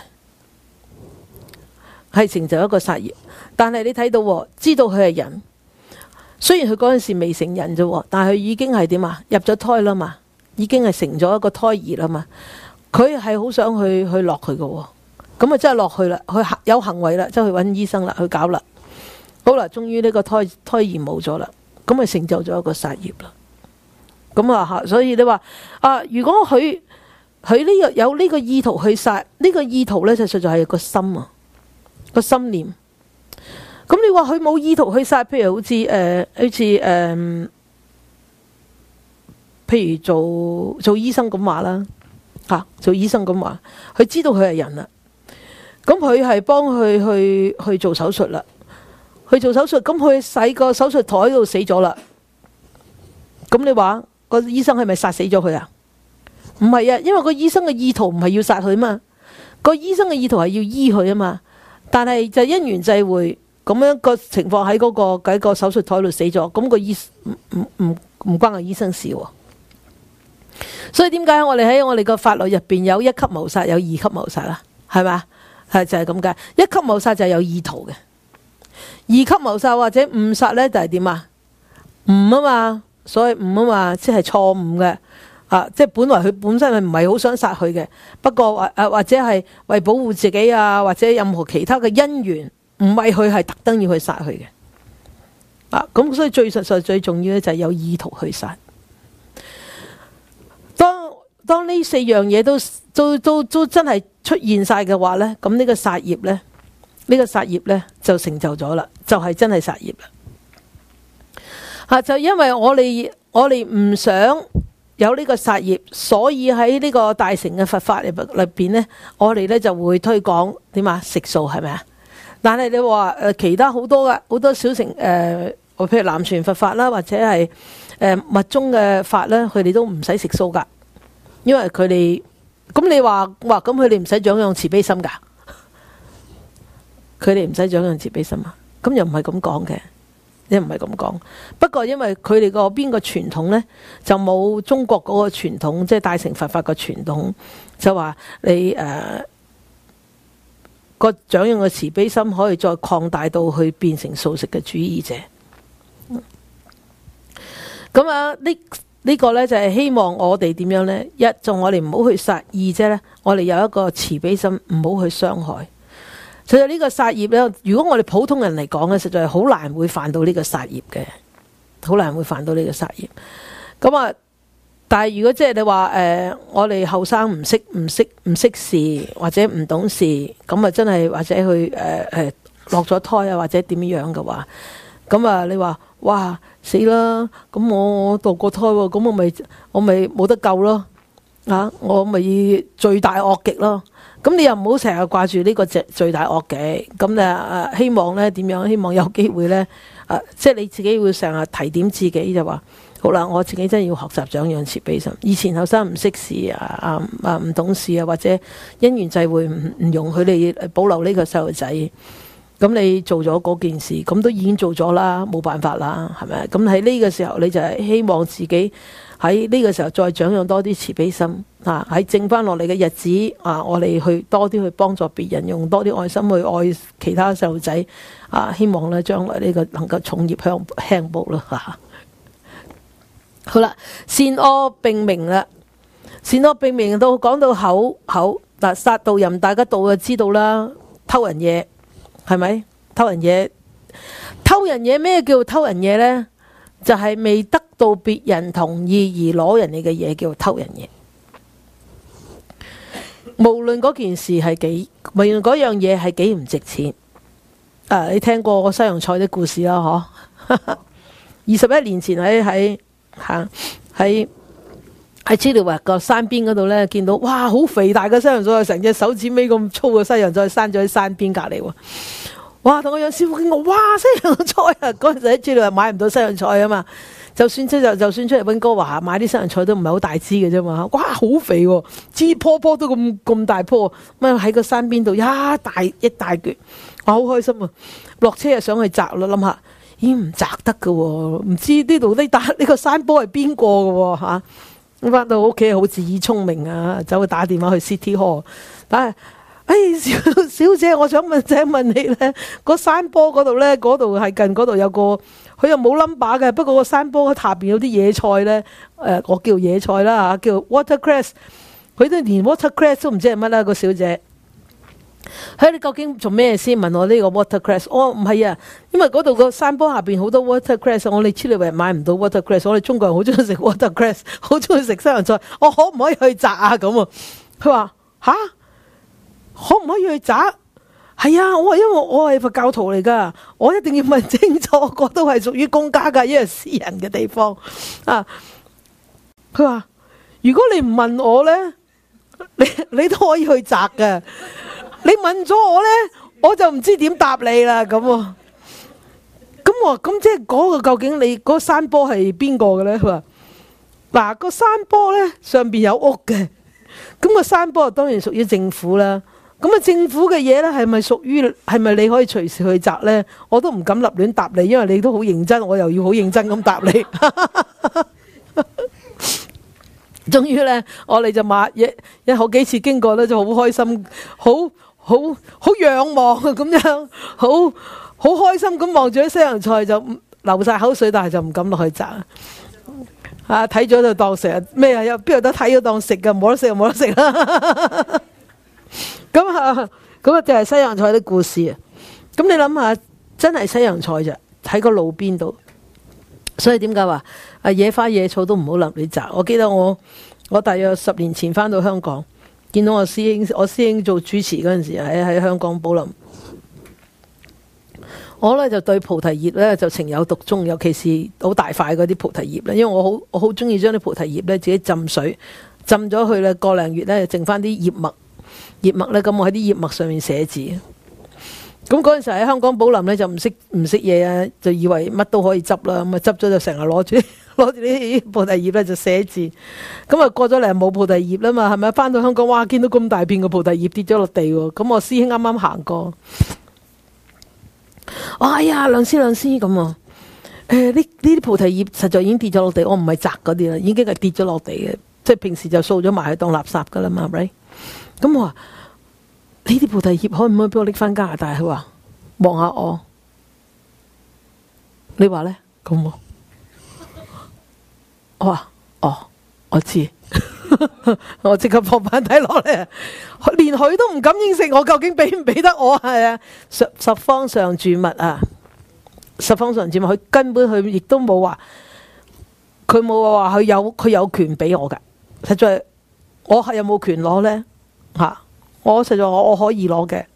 係成就一個殺業，但係你睇到知道佢係人，雖然佢嗰陣時未成人啫，但係佢已經係點啊？入咗胎啦嘛，已經係成咗一個胎兒啦嘛。佢係好想去落去嘅，咁啊真係落去啦，佢有行為啦，走去揾醫生啦，去搞啦。好啦，終於呢個胎兒冇咗啦，咁咪成就咗一個殺業啦。咁所以你話如果佢佢呢個有呢個意圖去殺，呢個意圖呢，就實在係個心啊，個心念。咁你話佢冇意圖去殺，譬如好似譬如做醫生咁話啦，做醫生咁話，佢知道佢係人啦，咁佢係幫佢去做手術啦，去做手術，咁佢喺個手術台度死咗啦。咁你話個醫生係咪殺死咗佢啊？唔係啊，因為個醫生嘅意圖唔係要殺佢嘛，個醫生嘅意圖係要醫佢啊嘛。但係就因緣際會咁樣個情況喺嗰個手術台度死咗，咁個醫唔關個醫生事喎。所以點解我哋喺我哋個法律入邊有一級謀殺，有二級謀殺啦？係咪？係就係咁解。一級謀殺就係有意圖嘅，二級謀殺或者誤殺呢，就係點啊？誤啊嘛，所謂誤啊嘛，即係錯誤嘅。即係本來佢本身係唔係好想殺佢嘅，不過或者係為保護自己啊，或者任何其他嘅因緣，唔係佢係特登要去殺佢嘅。咁所以最實在最重要咧就係有意圖去殺。當呢四樣嘢都真係出現晒嘅話咧，咁呢個殺業咧，就成就咗啦，就係真係殺業啦。就因為我哋唔想有呢個殺業，所以喺呢個大乘嘅佛法裏邊呢，我哋呢就會推廣點啊，食素係咪啊？但係你話其他好多小乘譬如南傳佛法啦，或者係密宗嘅法呢，佢哋都唔使食素噶，因為佢哋咁你話咁佢哋唔使長養慈悲心噶，佢哋唔使長養慈悲心啊？咁又唔係咁講嘅。你唔係咁講，不過因為佢哋個邊個傳統呢，就冇中國嗰個傳統，即係大乘佛法個傳統，就話你個長養嘅慈悲心可以再擴大到去變成素食嘅主義者。咁呢個呢，就係希望我哋點樣呢？一就我哋唔好去殺，二啫呢，我哋有一個慈悲心，唔好去傷害。其實呢個殺業咧，如果我哋普通人嚟講咧，實在係好難會犯到呢個殺業嘅，好難會犯到呢個殺業。咁但係如果即係你話我哋後生唔識事或者唔懂事，咁真係或者去落咗胎啊，或者點樣嘅話，咁你話哇死啦！咁我墮過胎喎，咁我咪冇得救咯，我咪罪大惡極咯。咁你又唔好成日掛住呢個罪大惡極，咁希望呢點樣？希望有機會呢，即係你自己會成日提點自己就話，好啦，我自己真係要學習長養慈悲心。以前後生唔識事唔懂事啊，或者因緣際會唔容許你保留呢個細路仔，咁你做咗嗰件事，咁都已經做咗啦，冇辦法啦，係咪？咁喺呢個時候，你就係希望自己喺呢個時候再長養多啲慈悲心。喺剩翻落嚟嘅日子我哋去多啲去幫助別人，用多啲愛心去愛其他細路仔希望咧將來呢個能夠重業輕報啦好啦，善惡並明啦，善惡並明到講到口殺盜淫，大家就知道啦，偷人嘢係咪？偷人嘢咩叫偷人嘢呢？就係未得到別人同意而攞人哋嘅嘢叫偷人嘢。無論嗰件事係幾，無論嗰樣嘢係幾唔值錢，你聽過西洋菜啲故事啦，嗬？21年前喺知了圍個山邊嗰度呢，見到哇好肥大嘅西洋菜，成隻手指尾咁粗嘅西洋菜，生咗喺山邊隔籬喎。哇！同我楊師傅見過，哇西洋菜啊！嗰陣時喺知了圍買唔到西洋菜啊嘛。就算出嚟溫哥華買啲西洋菜都唔係好大枝嘅啫嘛，哇好肥喎，枝棵都咁大棵，咁喺個山邊度一大橛，哇好開心啊！落車又想去摘啦，諗下咦唔摘得㗎喎，唔知呢度呢個山坡係邊個㗎喎嚇？咁翻到屋企好自以聰明啊，走去打電話去 City Hall， 但係小姐，我想問你呢個山坡嗰度呢，嗰度係近嗰度有個。佢又冇 number 嘅，不過個山坡下邊有啲野菜呢，我叫野菜啦叫 watercress， 佢都連 watercress 都唔知係乜啦，個小姐。佢你究竟做咩先？問我呢個 watercress。我唔係啊，因為嗰度個山坡下邊好多 watercress， 我哋超利維買唔到 watercress， 我哋中國人好中意食 watercress， 好中意食西洋菜。我可唔可以去摘啊？咁啊，佢話吓，可唔可以去摘？係啊，我話因為我係佛教徒嚟噶，我一定要問清楚，嗰度係屬於公家噶，因為私人嘅地方啊。佢話如果你唔問我咧，你都可以去摘嘅。你問咗我咧，我就唔知點答你啦。咁我話咁即係嗰個究竟你嗰個山坡係邊個嘅咧？佢話嗱，個山坡咧上邊有屋嘅，咁個山坡當然屬於政府啦。咁啊，政府嘅嘢咧係咪屬於係咪你可以隨時去摘咧？我都唔敢立亂答你，因為你都好認真，我又要好認真咁答你。終於咧，我哋就買一好幾次經過咧，就好開心，好仰望啊，咁樣好開心咁望住啲西洋菜，就流晒口水，但係就唔敢落去摘啊！睇咗就當成日咩啊？邊度得睇咗當食噶？冇得食就冇得食啦。咁啊就係西洋菜啲故事啊！咁你諗下，真係西洋菜咋？喺個路邊度，所以點解話野花野草都唔好立亂摘？我記得我大約10年前翻到香港，見到我師兄做主持嗰陣時喺香港寶林，我咧就對菩提葉咧就情有獨鍾，尤其是好大塊嗰啲菩提葉咧，因為我好中意將啲菩提葉咧自己浸水浸咗去咧，個零月咧剩翻啲葉脈咧，咁我喺啲葉脈上面寫字。咁嗰陣時喺香港寶林咧就唔識嘢啊，就以為乜都可以執啦，咁啊執咗就成日攞住啲菩提葉咧就寫字。咁啊過咗嚟冇菩提葉啦嘛，係咪？翻到香港哇，見到咁大片嘅菩提葉跌咗落地喎。咁我師兄啱啱行過，哎呀梁師咁啊，呢啲菩提葉實在已經跌咗落地，我唔係摘嗰啲啦，已經係跌咗落地嘅，即係平時就掃咗埋去當垃圾噶啦嘛，係咪？咁我話呢啲菩提葉可唔可以俾我拎翻加拿大？佢話望下我，你話咧咁喎。我話哦，我知。我即刻放翻低落嚟，連佢都唔敢應承我，究竟俾唔俾得我？係啊，十方上住物啊，十方上住物，佢根本佢亦都冇話，佢冇話佢有權俾我噶。實在我係有冇權攞咧？吓，我實在我可以攞嘅，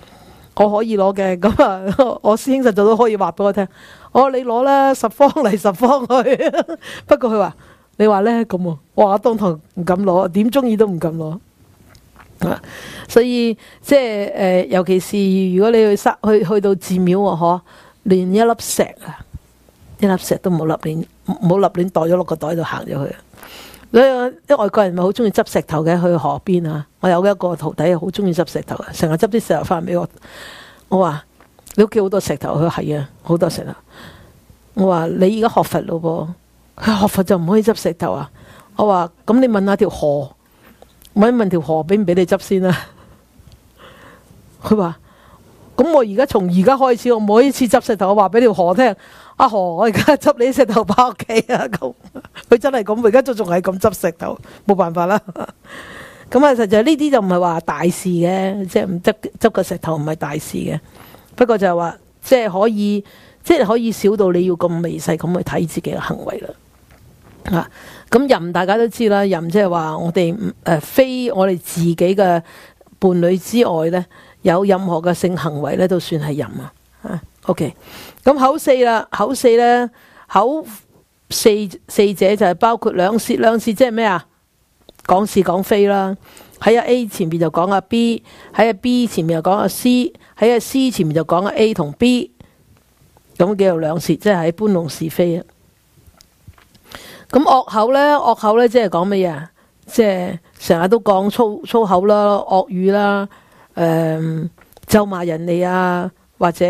咁啊，我師兄實在都可以話俾我聽，你攞啦，十方嚟十方去。不過佢話你話咧咁喎，我當堂唔敢攞，點中意都唔敢攞。所以即係尤其是如果你去到寺廟喎，嗬，連一粒石都冇立亂袋咗落個袋度行咗去。所以啲外國人咪好中意執石頭嘅，去河邊啊！我有一個徒弟好中意執石頭嘅，成日執啲石頭翻嚟俾我。我話你屋企好多石頭，佢係啊，好多石頭。我話你而家學佛咯噃，佢學佛就唔可以執石頭啊！我話咁你問下條河，問條河俾唔俾你執先啦。佢話咁我從而家開始，我每一次執石頭，我話俾條河聽。阿河，我而家執你石頭翻屋企啊！咁佢真係咁，而家仲係咁執石頭，冇辦法啦。咁啊，實際呢啲就唔係話大事嘅，即係唔執個石頭唔係大事嘅。不過就係話，即係可以少到你要咁微細咁去睇自己嘅行為啦。啊，咁淫大家都知啦，淫即係話我哋非我哋自己嘅伴侶之外咧，有任何嘅性行為咧，都算係淫啊。OK， 咁口四啦，口四咧，口四者就係包括兩舌，兩舌即係咩啊？講是講非啦，喺A 前面就講阿 B， 喺B 前面就講阿 C， 喺C 前面就講阿 A 同 B， 咁叫做兩舌，即係喺搬弄是非啊。咁惡口咧即係講乜嘢啊？即係成日都講粗口啦、惡語啦、咒罵人哋啊。或者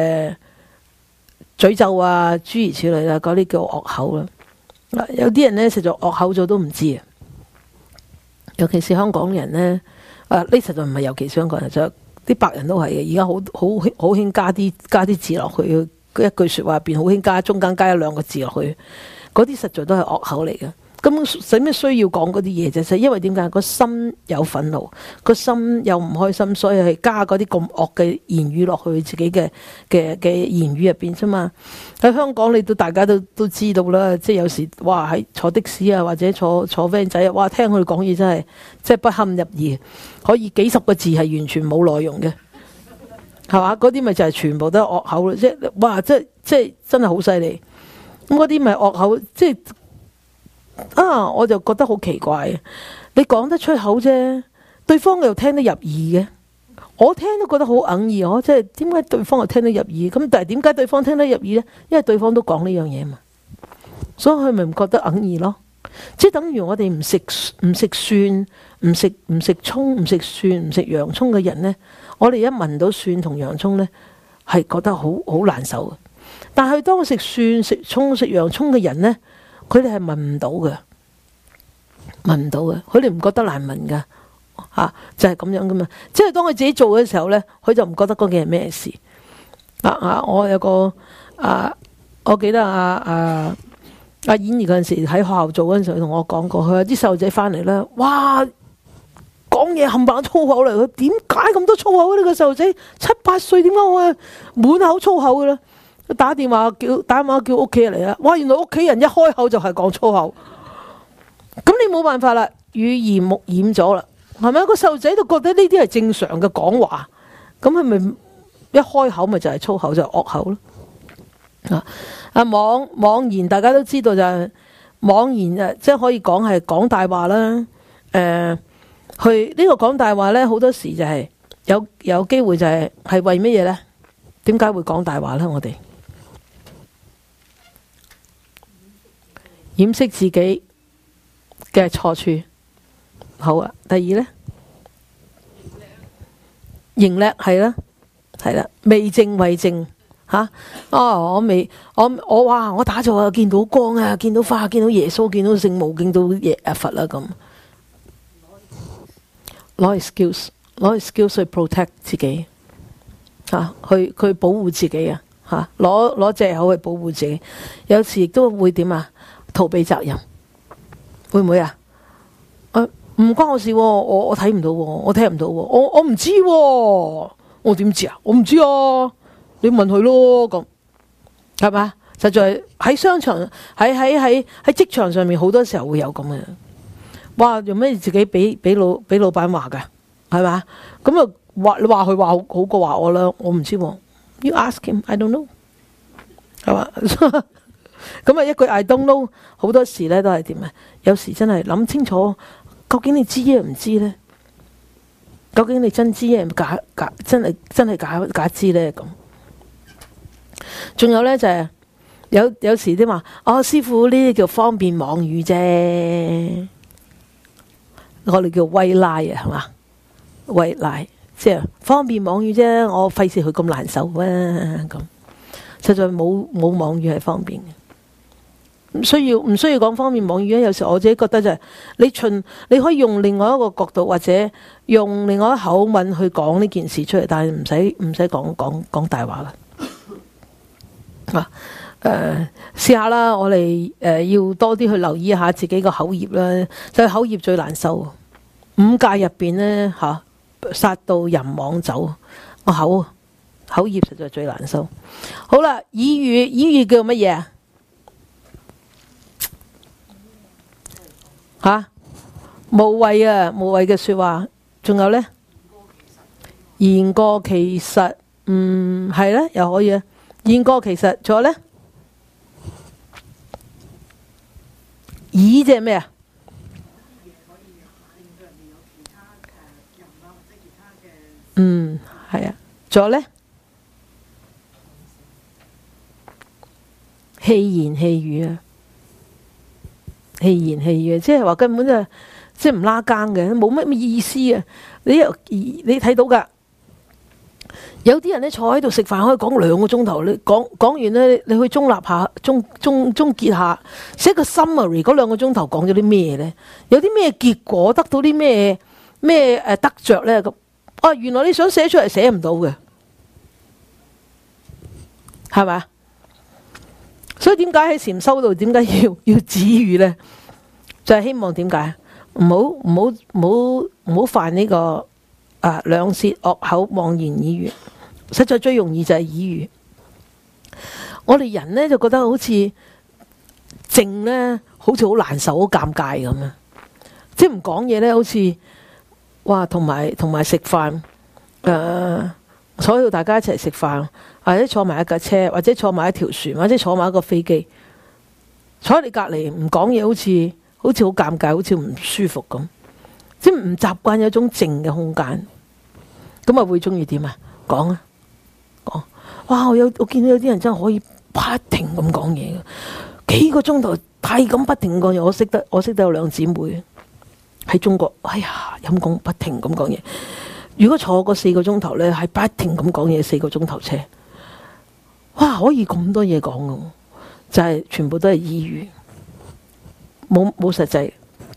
詛咒啊，諸如此類啦，嗰啲叫惡口啦。有啲人咧實在惡口咗都唔知啊。尤其是香港人咧，呢實在唔係尤其是香港人，就啲白人都係嘅。而家好興加啲字落去，一句説話入邊好興中間加一兩個字落去，嗰啲實在都係惡口嚟嘅。 咁使咩需要講嗰啲嘢啫？就因為點解個心有憤怒，個心有唔開心，所以係加嗰啲咁惡嘅言語落去自己嘅言語入邊啫嘛。喺香港你大家都知道啦，即係有時哇喺坐的士啊，或者坐 van 仔啊，哇聽佢哋講嘢真係不堪入耳，可以幾十個字係完全冇內容嘅，係嘛？嗰啲咪就係全部都係惡口咯，即係哇，即係真係好犀利。咁嗰啲咪惡口，即係我就覺得好奇怪。你講得出口啫，對方又聽得入耳嘅，我聽都覺得好哽耳。我即係點解對方又聽得入耳？咁但係點解對方聽得入耳呢？因為對方都講呢樣嘢嘛，所以佢咪唔覺得哽耳咯。即係等於我哋唔食蒜、唔食蔥、唔食蒜、唔食洋葱嘅人呢，我哋一聞到蒜同洋葱呢，係覺得好難受嘅。但係當食蒜、食蔥、食洋葱嘅人呢，佢哋係聞唔到嘅，佢哋唔覺得難聞噶，就係咁樣噶嘛。即係當佢自己做嘅時候呢，佢就唔覺得嗰件係咩事。我有個我記得阿演兒嗰陣時喺學校做嗰陣時，佢同我講過，佢話啲細路仔翻嚟咧，哇，講嘢冚唪唥粗口嚟，佢點解咁多粗口啊？呢個細路仔7、8歲，點解我滿口粗口嘅咧？打電話叫屋企人嚟啊！哇，原來屋企人一開口就係講粗口，咁你冇辦法啦，耳濡目染咗啦，係咪？個細路仔都覺得呢啲係正常嘅講話，咁係咪一開口咪就係粗口，就係惡口咯？妄言大家都知道就係妄言即係可以講係講大話啦。去呢個講大話咧，好多時就係有機會就係為乜嘢咧？點解會講大話咧？我哋掩飾自己嘅錯處。好啊，第二咧，認叻係啦，未證為證吓。我打坐啊，見到光啊，見到花，見到耶穌，見到聖母，見到佛啦咁。攞 excuse 去 protect 自己。去保護自己啊！攞藉口去保護自己，有時亦都會點啊？逃避責任，會唔會啊？唔關我事喎，我睇唔到喎，我聽唔到喎，我唔知喎，我點知啊？我唔知啊，你問佢咯，咁係嘛？實在喺商場、喺職場上面，好多時候會有咁嘅。哇！用咩自己俾老闆話㗎？係嘛？咁啊？你話佢話好過話我啦，我唔知喎。You ask him, I don't know， 係嘛？咁啊一句 I don't know， 好多時咧都係點啊？有時真係諗清楚，究竟你知呀唔知咧？究竟你真知呀假真係假知咧？咁仲有咧就係有時啲話，師傅呢啲叫方便妄語啫，我哋叫威拉啊，係嘛？威拉。即係方便妄語啫，我費事佢咁難受啊！咁實在冇妄語係方便嘅，唔需要講方便妄語啊！有時我自己覺得就係你可以用另外一個角度或者用另外一個口吻去講呢件事出嚟，但係唔使講大話啦。試下啦，我哋要多啲去留意一下自己個口業啦，就係口業最難受。五戒入邊呢，殺到人妄走，我口業實在最難受。好啦，耳語叫乜嘢啊？無謂嘅說話。仲有呢？言過其實，係咧，又可以啊。言過其實，仲有呢？耳即係咩啊？係啊，仲有呢？戲言戲語啊，即係話根本就即係唔拉更嘅，冇乜意思啊！你睇到噶，有啲人咧坐喺度食飯可以講2個鐘頭，你講完咧，你去中結下，寫個 summary， 嗰2個鐘頭講咗啲咩咧？有啲咩結果，得到啲咩得着咧？咁原來你想寫出嚟寫唔到嘅，係咪？所以點解喺禪修度點解要止語呢？ 就係希望點解？唔好犯呢個兩舌惡口妄言綺語。實在最容易就係綺語。我哋人呢，就覺得好似靜呢，好似好難受、好尷尬咁啊！即係唔講嘢呢，好似哇，同埋食飯，坐喺度大家一齊食飯，或者坐埋一架車，或者坐埋一條船，或者坐埋一個飛機，坐喺你隔離唔講嘢，好似好尷尬，好似唔舒服咁，即係唔習慣有一種靜嘅空間，咁啊會中意點啊？講啊，講！哇！我見到有啲人真係可以不停咁講嘢嘅，幾個鐘頭係咁不停講嘢。我識得有兩姊妹喺中國，哎呀陰公不停咁講嘢。如果坐個4個鐘頭呢，係不停咁講嘢4個鐘頭車，哇！可以咁多嘢講嘅，就係全部都係綺語，冇實際。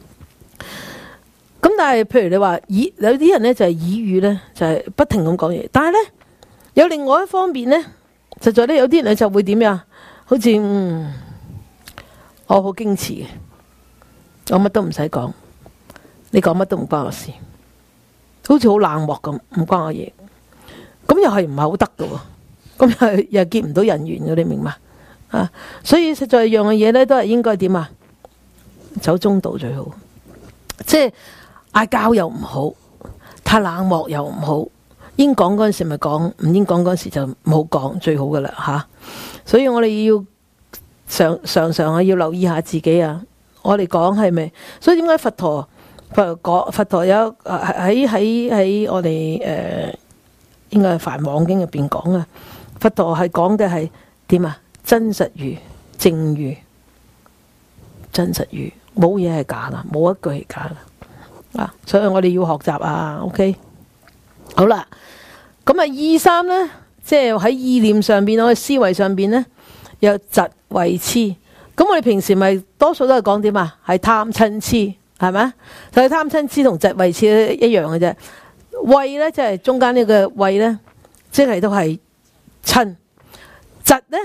咁但係譬如你話有啲人呢，就係綺語呢，就係不停咁講嘢，但係呢，有另外一方面呢，實在呢，有啲人就會點呀？好似我好矜持嘅，我乜都唔使講，你講乜都唔關我事，好似好冷漠咁，唔關我嘢。咁又係唔係好得嘅喎？咁又結唔到人緣嘅，你明嘛？啊，所以實在樣嘅嘢呢，都係應該點啊？走中道最好，即係嗌交又唔好，太冷漠又唔好。應講嗰陣時咪講，唔應講嗰陣時就冇講，最好噶啦嚇。所以我哋要常常要留意下自己啊。我哋講係咪？所以點解佛陀有喺我哋應該係《梵網經》入邊講啊？佛陀係講嘅係點啊？真實語、正語、真實語，冇嘢係假啦，冇一句係假啦啊！所以我哋要學習啊。OK， 好啦，咁意三呢，即係喺意念上邊，我哋思維上邊呢，有嫉恚痴。咁我哋平時咪多數都係講點啊？係貪嗔痴，係咪？就係貪嗔痴同嫉恚痴一樣嘅啫。恚呢，即係中間呢個恚呢，即係都係嗔。嫉呢，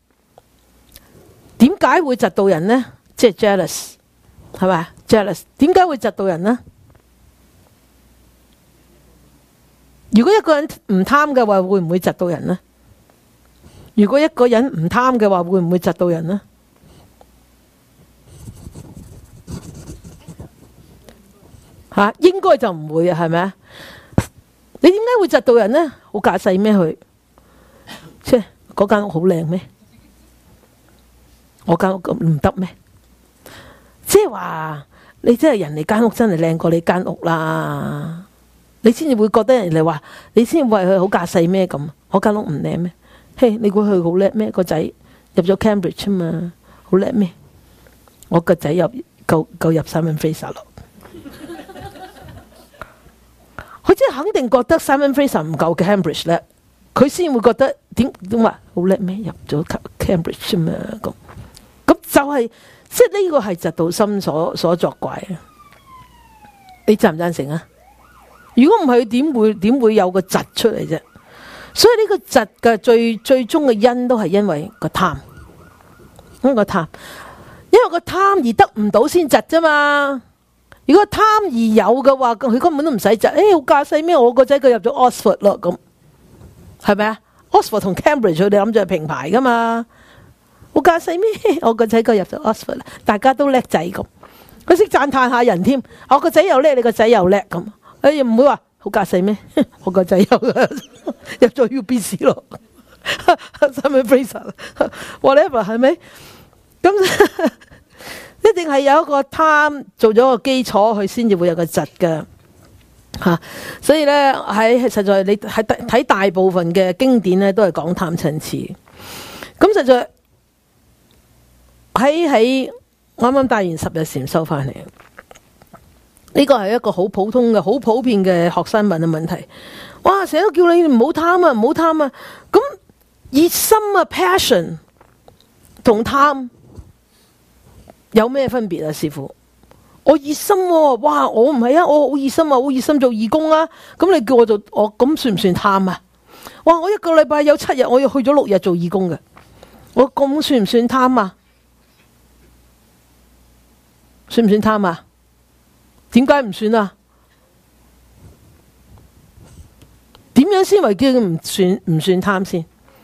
點解會嫉到人呢？即係 jealous， 係咪 jealous？ 點解會嫉到人呢？如果一個人唔貪嘅話，會唔會嫉到人呢？如果一個人唔貪嘅話，會唔會嫉到人呢？應該就唔會啊，係咪啊？你點解會嫉到人呢？好架勢咩佢？切，嗰間屋好靚咩？我間屋咁唔得咩？即係話你真係人哋間屋真係靚過你間屋啦，你先至會覺得人哋話，你先至為佢好架勢咩咁？我間屋唔靚咩？嘿，你估佢好叻咩？個仔入咗 Cambridge 啊嘛，好叻咩？我個仔夠入 Simon Fraser 咯。佢真係肯定覺得 Simon Fraser 唔夠 Cambridge 叻，佢先會覺得點話好叻咩？入咗 Cambridge 啊嘛咁就係即係呢個係嫉妒心所作怪啊！你贊唔贊成啊？如果唔係，點會有個嫉出嚟啫？所以呢個嫉嘅最終嘅因都係因為個貪，因為個貪而得唔到先嫉啫嘛。如果貪而有嘅話，佢根本都唔使嫉。好架勢咩？我個仔佢入咗 Oxford 咯，咁係咪啊 ？Oxford 同 Cambridge 佢哋諗住係平牌噶嘛？好架勢咩？我個仔佢入咗 Oxford， 大家都叻仔咁，佢識讚歎下人添。我個仔又叻，你個仔又叻咁，唔會話好架勢咩？我個仔又入咗 UBC 咯，Simon Fraser，whatever 係咪？咁一定係有一個貪做咗個基礎，佢先至會有個嫉嘅嚇。所以咧實在你睇大部分嘅經典咧，都係講貪嗔痴。咁實在喺啱啱帶完10日禪修翻嚟，呢個係一個好普通嘅、好普遍嘅學生問嘅問題。哇！成日都叫你唔好貪啊，唔好貪啊。咁熱心啊 ，passion 同貪有咩分別啊？師父，我熱心喎，哇！我唔係啊，我好熱心啊，好熱心做義工啊。咁你叫我做咁算唔算貪啊？哇！我一個禮拜有7日，我要去咗6日做義工嘅，我咁算唔算貪啊？ 算唔算貪啊？點解唔算啊？點樣先為叫唔算貪先？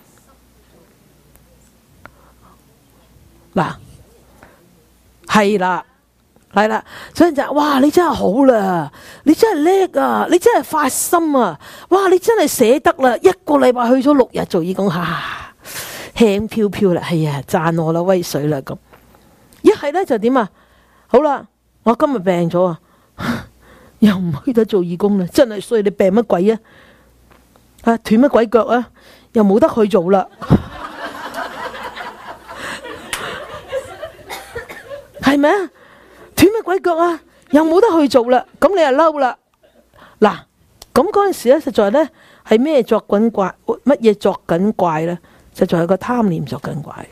嗱，係啦，係啦，所以就哇，你真係好啦，你真係叻啊，你真係發心啊，哇，你真係捨得啦，一個禮拜去咗6日做義工，輕飄飄啦，係啊，讚我啦，威水啦咁。一係咧就點啊？好啦，我今日病咗啊，又唔去得做義工啦，真係衰，你病乜鬼啊？斷乜鬼腳啊？又冇得去做啦，係咪啊？斷乜鬼腳啊？又冇得去做啦，咁你就嬲啦。嗱，咁嗰陣時咧，實在咧係咩作緊怪？乜嘢作緊怪咧？實在係個貪念作緊怪。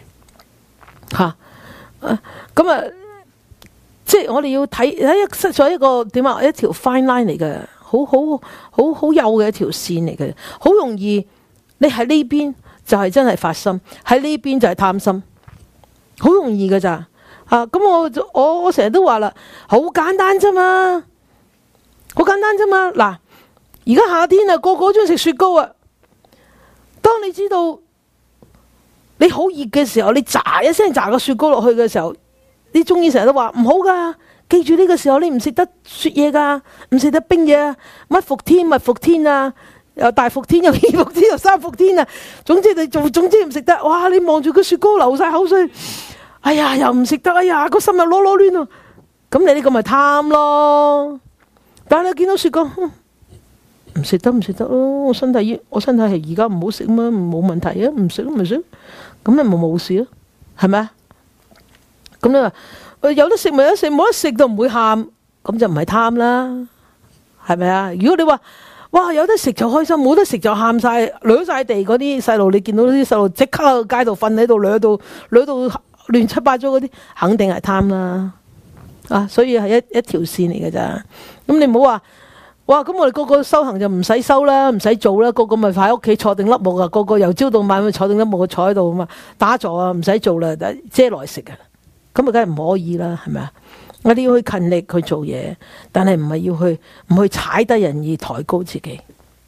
咁啊，即係我哋要睇實在一個點啊？一條 fine line 嚟嘅。好幼嘅一條線嚟嘅，好容易你喺呢邊就係真係發心，喺呢邊就係貪心，好容易㗎咋。咁我成日都話啦，好簡單啫嘛，好簡單啫嘛。嗱，而家夏天啊，個個中意食雪糕啊。當你知道你好熱嘅時候，你炸一聲炸個雪糕落去嘅時候，啲中醫成日都話唔好噶。記住呢個時候你唔食得雪嘢噶，唔食得冰嘢啊！乜伏天乜伏天啊，又大伏天又二伏天又三伏天啊！總之唔食得。哇！你望住個雪糕流晒口水，哎呀又唔食得，哎呀個心又囉囉攣啊！咁你呢個咪貪咯？但係你見到雪糕唔食得咯，我身體係而家唔好食嘛，冇問題啊，唔食都唔食，咁你咪冇事咯，係咪啊？咁你話有得食咪有得食，冇得食就唔會喊，咁就唔係貪啦，係咪啊？如果你話哇有得食就開心，冇得食就喊晒，掠晒地嗰啲細路，你見到啲細路即刻喺街度瞓喺度，掠到亂七八糟嗰啲，肯定係貪啦。所以係一條線嚟嘅咋。咁你唔好話哇，咁我哋個個修行就唔使修啦，唔使做啦，個個咪喺屋企坐定粒木啊，個個由朝到晚咪坐定粒木坐喺度啊嘛，打坐啊，唔使做啦，遮來食啊。咁啊，梗係唔可以啦，係咪啊？我哋要去勤力去做嘢，但係唔係要唔去踩低人而抬高自己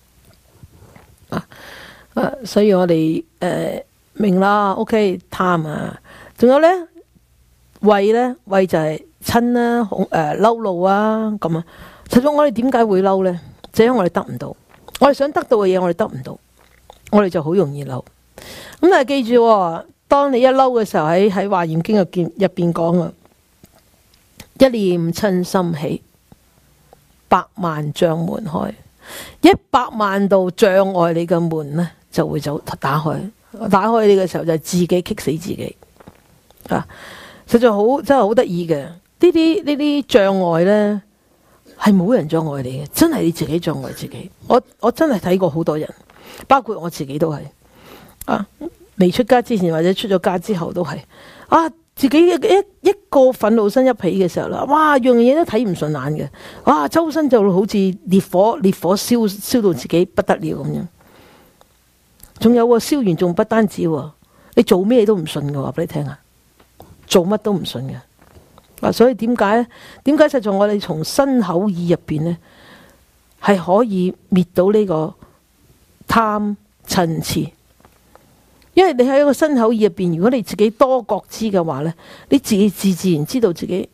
所以我哋明啦 ，OK 貪啊，仲有咧畏就係親啦，嬲怒啊咁啊。實際我哋點解會嬲咧？就因為我哋得唔到，我哋想得到嘅嘢，我哋得唔到，我哋就好容易嬲。咁但係記住當你一嬲嘅時候，喺華嚴經入邊講啊，一念嗔心起，100萬障門開，100萬道障礙你嘅門呢就會打開。打開你嘅時候就自己棘死自己實在真係好得意嘅。呢啲障礙呢係冇人障礙你嘅，真係你自己障礙自己。我真係睇過好多人，包括我自己都係未出家之前或者出咗家之後都係自己一個憤怒心一起嘅時候啦，哇，樣嘢都睇唔順眼嘅，哇，周身就好似烈火燒到自己不得了咁樣。仲有燒完仲不單止你做咩都唔順嘅，話俾你聽啊，做乜都唔順嘅。所以點解實在我哋從身口意入邊呢係可以滅到呢個貪嗔痴？因為你喺一個身口意入邊，如果你自己多覺知嘅話呢，你自然知道自己，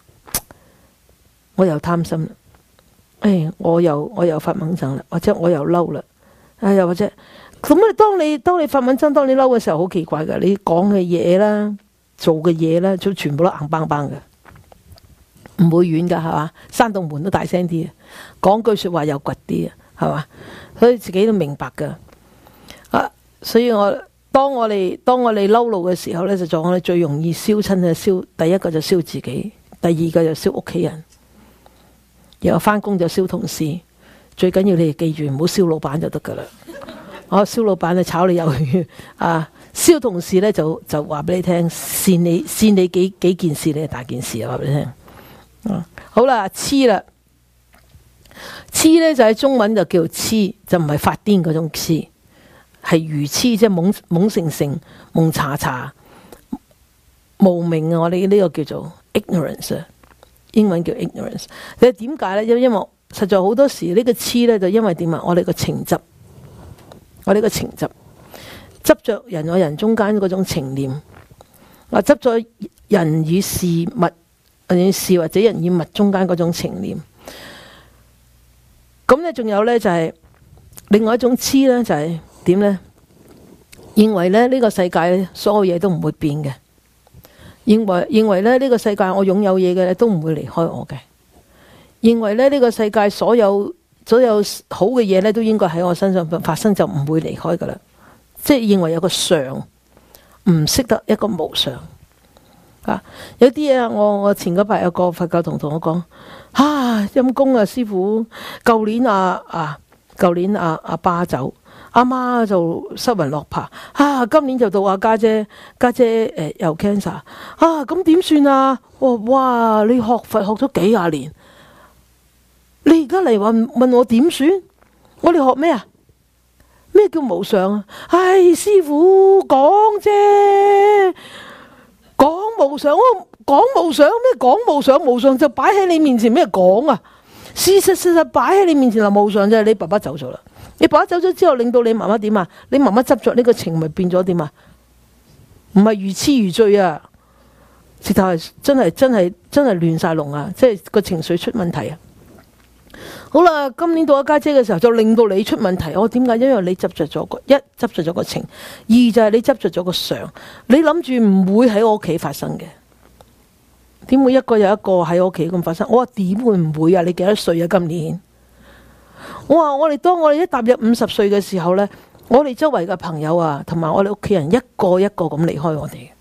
我又貪心啦，我又發猛憎啦，或者我又嬲啦，又或者咁啊。當你發猛憎，當你嬲嘅時候，好奇怪噶，你講嘅嘢啦，做嘅嘢啦，就全部都硬邦邦嘅，唔會軟噶，係嘛？閂到門都大聲啲，講句說話又倔啲，係嘛？所以自己都明白噶所以當我哋嬲怒嘅時候呢，就做我哋最容易燒親嘅燒，第一個就燒自己，第二個就燒屋企人，然後翻工就燒同事。最緊要你哋記住，唔好燒老闆就得噶啦。燒老闆就炒你魷魚燒同事呢，就話俾你聽，扇你幾件事，你係大件事啊！話俾你聽。好啦，痴啦，痴呢就喺中文就叫痴，就唔係發癲嗰種痴。係愚痴，即係懵成成、蒙查查、無明啊！我哋呢個叫做 ignorance。 英文叫 ignorance。你點解咧？因為實在好多時呢個痴咧，就因為點啊？我哋個情執，執着人與人中間嗰種情念，執咗人與事物，或者人與物中間嗰種情念。咁咧，仲有咧就係另外一種痴咧，就係點咧？認為咧呢個世界所有嘢都唔會變嘅，認為咧呢個世界我擁有嘢嘅都唔會離開我嘅，認為咧呢個世界所有好嘅嘢咧都應該喺我身上發生，就唔會離開噶啦。即係認為有個常，唔識得一個無常啊！有啲嘢我前嗰排有個佛教同我講，陰公啊師傅，舊年阿爸走，阿媽就失魂落魄，今年就到阿家姐有 cancer， 咁點算啊？哇！你學佛學咗幾廿年，你而家嚟問我點算？我哋學咩啊？咩叫無常啊？師傅講啫，講無常，講無常咩？講無常，無常就擺喺你面前，咩講啊？事實擺喺你面前啦，無常就係你爸爸走咗啦。你爸爸走咗之後，令到你媽媽點啊？你媽媽執着呢個情，咪變咗點啊？唔係如痴如醉啊，直頭係真係亂晒龍啊！即係個情緒出問題啊！好啦，今年到阿家姐嘅時候，就令到你出問題。點解？因為你執着咗個情，二就係你執着咗個常。你諗住唔會喺我屋企發生嘅，點會一個又一個喺我屋企咁發生？我話點會唔會啊？你幾多歲啊？今年我話當我哋一踏入50歲嘅時候呢，我哋周圍嘅朋友啊，同埋我哋屋企人一個一個咁離開我哋。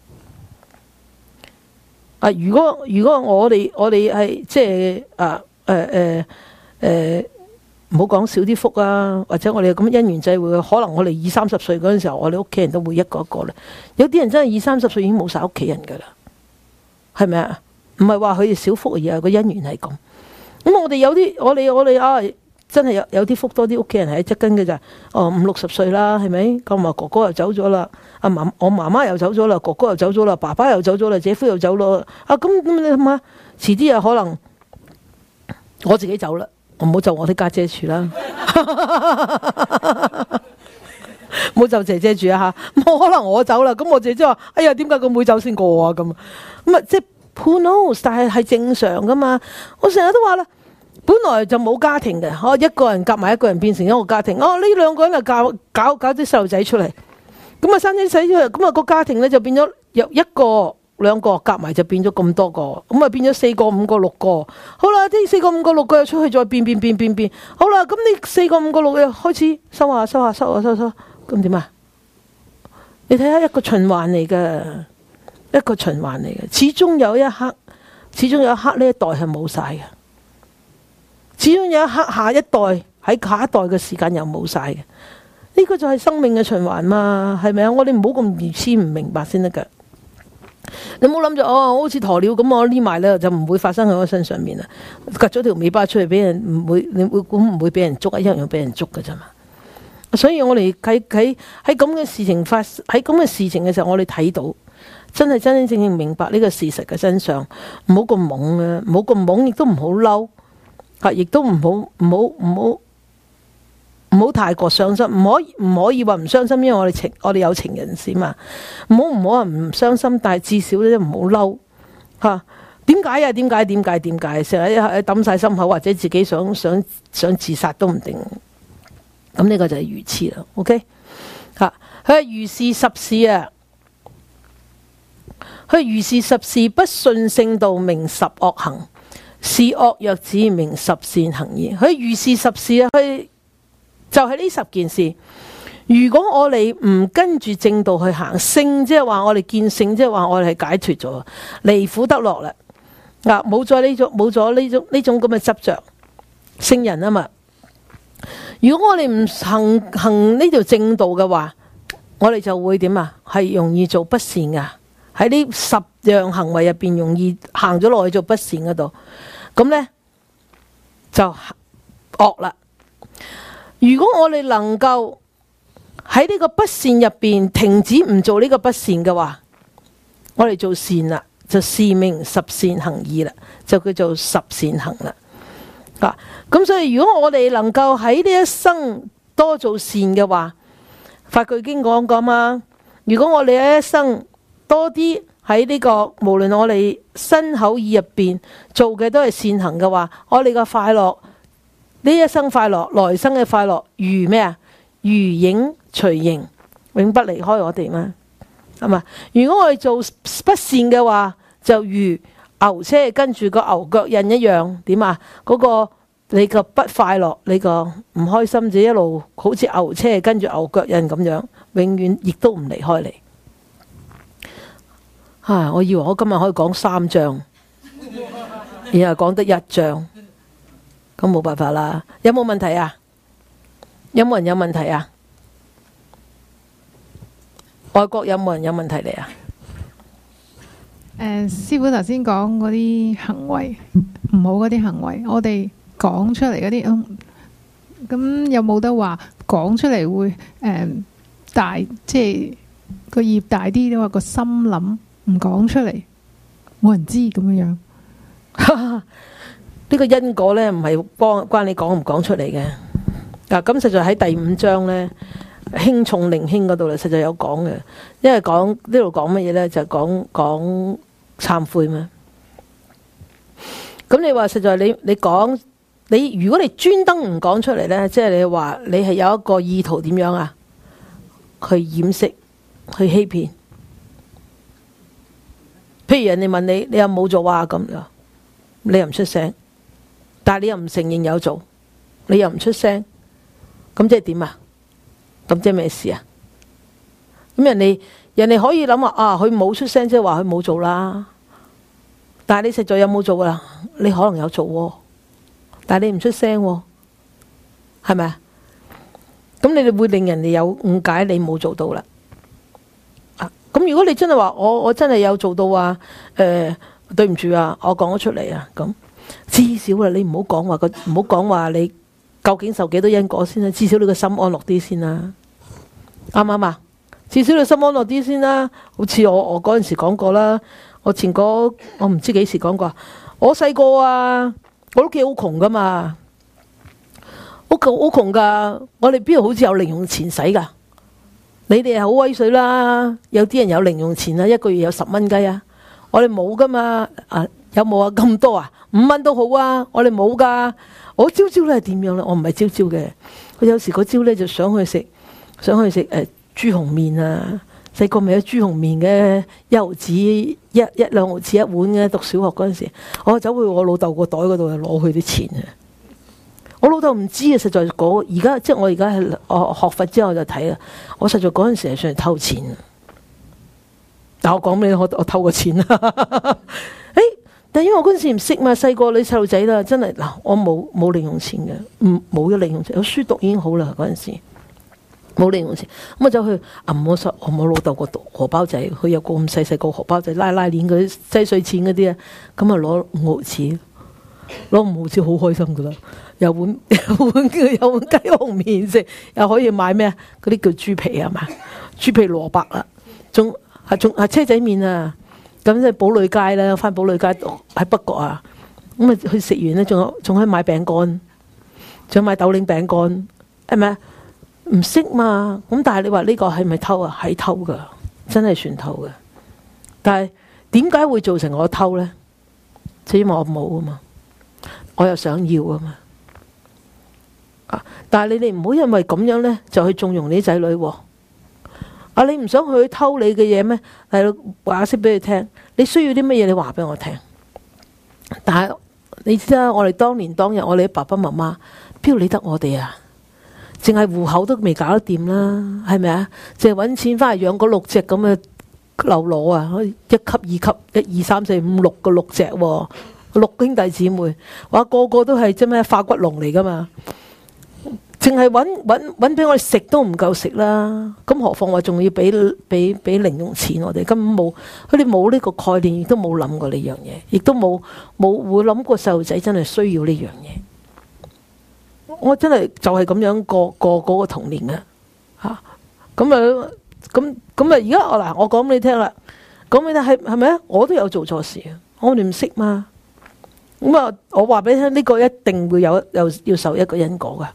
如果我哋係即係唔好講少啲福啊，或者我哋咁因緣際會，可能我哋20-30歲嗰陣時候，我哋屋企人都會一個一個咧。有啲人真係20-30歲已經冇晒屋企人噶啦，係咪啊？唔係話佢哋少福，而係個因緣係咁。咁我哋有啲我哋真係有啲福多啲屋企人喺側跟嘅咋？50-60歲啦，係咪？咁啊哥哥又走咗啦，我媽媽又走咗啦，哥哥又走咗啦，爸爸又走咗啦，姐夫又走咗。咁你諗下，遲啲啊可能我自己走啦。我唔好就我啲家姐住啦，唔好就姐姐住啊嚇！冇可能我走啦，咁我姐姐話：哎呀，點解個妹走先過啊？咁即係 who knows？但係正常噶嘛。我成日都話啦，本來就冇家庭嘅，一個人夾埋一個人變成一個家庭。呢兩個人就搞啲細路仔出嚟，咁生啲仔出嚟，咁個家庭咧就變咗由一個兩個夾埋就變咗咁多個，咁變咗4個、5個、6個。好啦，啲4個、5個、6個又出去再變。好啦，咁你4個、5個、6個又開始收下，咁點啊？你睇下一個循環嚟嘅，始終有一刻呢一代係冇晒嘅，始終有一刻下一代喺下一代嘅時間又冇晒嘅。呢個就係生命嘅循環嘛，係咪啊？我哋唔好咁愚痴唔明白先得噶。你冇諗住好似鴕鳥咁，我匿埋咧就唔會發生喺我身上面啦。夾咗條尾巴出嚟俾人，你會估唔會俾人捉啊？一樣俾人捉噶啫嘛。所以我哋喺咁嘅事情嘅時候，我哋睇到真正明白呢個事實嘅真相，唔好咁懵啊，唔好咁懵，亦都唔好嬲，亦都唔好太過傷心，唔可以話唔傷心，因為我哋有情人線嘛。唔好話唔傷心，但係至少咧唔好嬲嚇。點解啊？點解？成日抌晒心口，或者自己想自殺都唔定。咁呢個就係愚痴啦。OK 嚇，佢係如是十事啊。佢如是十事，不信聖道，名十惡行；是惡若止，名十善行矣。佢如是十事啊，佢就係呢10件事。如果我哋唔跟住正道去行，聖即係話我哋見聖，即係話我哋係解脫咗，離苦得樂啦。冇咗呢種咁嘅執着，聖人啊嘛。如果我哋唔行呢條正道嘅話，我哋就會點啊？係容易做不善噶。喺呢10樣行為入邊，容易行咗落去做不善嗰度，咁呢就惡啦。如果我哋能夠喺呢個不善入邊停止唔做呢個不善嘅話，我哋做善啦， 就是名十善行義啦，就叫做十善行啦。咁所以如果我哋能夠喺呢一生多做善嘅話，法句經講過嘛，如果我哋喺一生多啲喺呢個無論我哋身口意入邊做嘅都係善行嘅話，我哋嘅快樂呢一生快樂，來生嘅快樂如咩啊？如影隨形，永不離開我哋嘛，係嘛？如果我哋做不善嘅話，就如牛車跟住個牛腳印一樣，點啊？嗰個你個不快樂，你個唔開心就一路好似牛車跟住牛腳印咁樣，永遠亦都唔離開你。我以為我今日可以講3章，然後講得1章，咁冇辦法啦。有冇問題啊？有冇人有問題啊？外國有冇人有問題嚟啊？ 師傅頭先講嗰啲行為唔好嗰啲行為，我哋講出嚟嗰啲，咁有冇得話講出嚟會大，即係個業大啲，因為個心諗唔講出嚟，冇人知咁樣樣。 呢個因果呢，唔係關你講唔講出嚟嘅。咁實在喺第5章呢，輕重靈輕嗰度咧，實在有講嘅。因為講呢度講乜嘢呢？就講懺悔嘛。咁你話實在你講你，如果你專登唔講出嚟呢，即係你話你係有一個意圖點樣啊？去掩飾，去欺騙。譬如人哋問你，你有冇做啊？咁你又唔出聲，但係你又唔承認有做，你又唔出聲，咁即係點啊？咁即係咩事啊？咁人哋可以諗話佢冇出聲，即係話佢冇做啦。但係你實在有冇做啊？你可能有做喎，但係你唔出聲喎，係咪啊？咁你哋會令人哋有誤解，你冇做到啦。咁如果你真係話我真係有做到啊，對唔住啊，我講咗出嚟啊，咁至少啦，你唔好講話你究竟受幾多因果先啦，至少你個心安樂啲先啦，啱唔啱啊？至少你心安樂啲先啦。好似我嗰陣時講過啦，我唔知幾時講過，我細個啊，我屋企好窮噶嘛，好窮噶，我哋邊度好似有零用錢使噶？你哋係好威水啦，有啲人有零用錢啊，一個月有10蚊雞啊，我哋冇噶嘛。有冇啊？咁多啊？5蚊都好啊，我哋冇噶。我朝朝咧係點樣咧？我唔係朝朝嘅，我有時嗰朝咧就想去食豬紅麵啊。細個咪有豬紅麵嘅，1毫子1-2毫子一碗嘅。讀小學嗰陣時，我走去我老豆個袋嗰度攞佢啲錢啊。我老豆唔知啊，實在而家即係我而家係學佛之後就睇啦。我實在嗰陣時係上嚟偷錢，但我講咩？我偷過錢啊！但因為我嗰陣時唔識嘛，細個你細路仔啦，真係嗱，我冇零用錢嘅，冇咗零用錢，有書讀已經好啦。嗰陣時冇零用錢，咁我就去我老豆個荷包仔，佢有個咁細個荷包仔，拉鏈嗰啲擠水錢嗰啲啊，咁啊攞5毫子，攞5毫子好開心噶啦，有碗雞紅麵食，又可以買咩啊？嗰啲叫豬皮係嘛？豬皮蘿蔔啦，仲係車仔麵啊！咁即係寶麗街啦，翻寶麗街喺北角啊，咁啊去食完咧，仲可以買餅乾，仲買豆領餅乾，係咪啊？唔識嘛，咁但係你話呢個係咪偷啊？係偷噶，真係算偷噶。但係點解會造成我偷咧？就因為我冇啊嘛，我又想要啊嘛。但係你哋唔好因為咁樣咧，就去縱容你啲仔女喎。你唔想去偷你嘅嘢咩？係話識俾佢聽，你需要啲乜嘢？你話俾我聽。但係你知啦，我哋當年當日，我哋啲爸爸媽媽邊度理得我哋啊？淨係戶口都未搞得掂啦，係咪啊？淨係搵錢翻嚟養嗰6隻咁嘅流羅啊，1級、2級、1、2、3、4、5、6個6隻喎，6兄弟姊妹，話個個都係即咩化骨龍嚟噶嘛？淨係搵俾我哋食都唔夠食啦，咁何況話仲要俾零用錢我哋，根本冇，佢哋冇呢個概念，亦都冇諗過呢樣嘢，亦都冇會諗過細路仔真係需要呢樣嘢。我真係就係咁樣過嗰個童年嘅嚇，咁啊而家我講俾你聽啦， 咁你睇係咪啊？我都有做錯事啊，我哋唔識嘛。咁啊，我話俾你聽，呢個一定會有要受一個因果噶。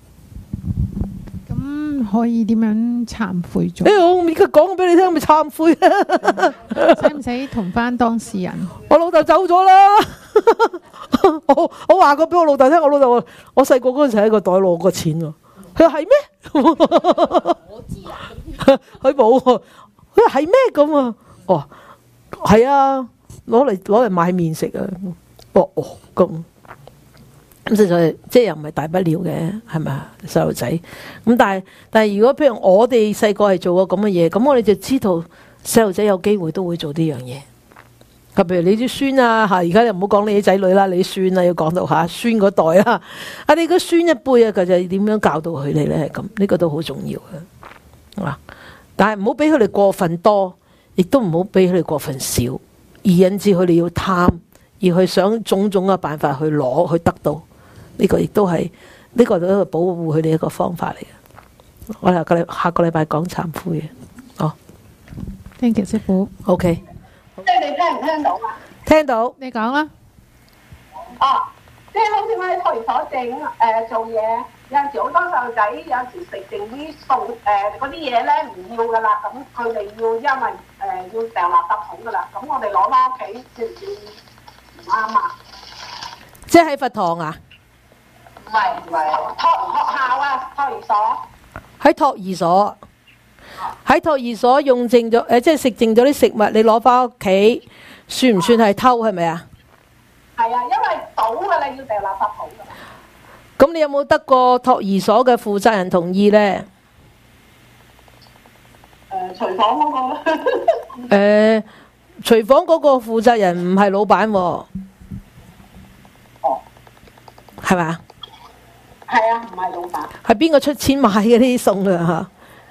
咁可以點樣懺悔咗？ 我而家講俾你聽，咪懺悔啊！ 使唔使同翻當事人？ 我老豆走咗啦。我話過俾我老豆聽，我老豆話我細個嗰陣時喺個袋攞過錢喎。佢話係咩？我知啊。佢冇喎。佢話係咩咁啊？哦，係啊，攞嚟買麵食啊。咁實在即係又唔係大不了嘅，係咪啊？細路仔咁，但係如果譬如我哋細個係做過咁嘅嘢，咁我哋就知道細路仔有機會都會做呢樣嘢。譬如你啲孫啊嚇，而家你唔好講你啲仔女啦，你啲孫啊要講到嚇孫嗰代啊，你個孫一輩啊，佢就點樣教導佢哋咧？咁呢個都好重要嘅，但係唔好俾佢哋過分多，亦都唔好俾佢哋過分少，而引致佢哋要貪。而去想種種嘅辦法去攞去得到，呢個亦都係呢個都係保護佢哋一個方法嚟嘅。我哋下個禮拜講懺悔嘅。 Thank you，師傅。 OK。 即係你聽唔聽到啊？ 聽到。 你講啦。 即係好似我喺托兒所做嘢，有陣時好多細路仔有陣時食剩啲餸嗰啲嘢咧唔要噶啦，咁佢哋要因為要掉垃圾桶噶啦，咁我哋攞翻屋企算唔算？啱啊！ 即係喺佛堂啊？ 唔係學校啊，托兒所。 喺托兒所，喺托兒所用剩咗即係食剩咗啲食物，你攞翻屋企，算唔算係偷？係咪啊？ 係啊，因為倒嘅你要掉垃圾桶㗎。 咁你有冇得過托兒所嘅負責人同意咧？ 廚房嗰個。 廚房嗰個負責人唔係老闆喎，係咪啊？ 係啊，唔係老闆。 係邊個出錢買嘅呢啲餸啊？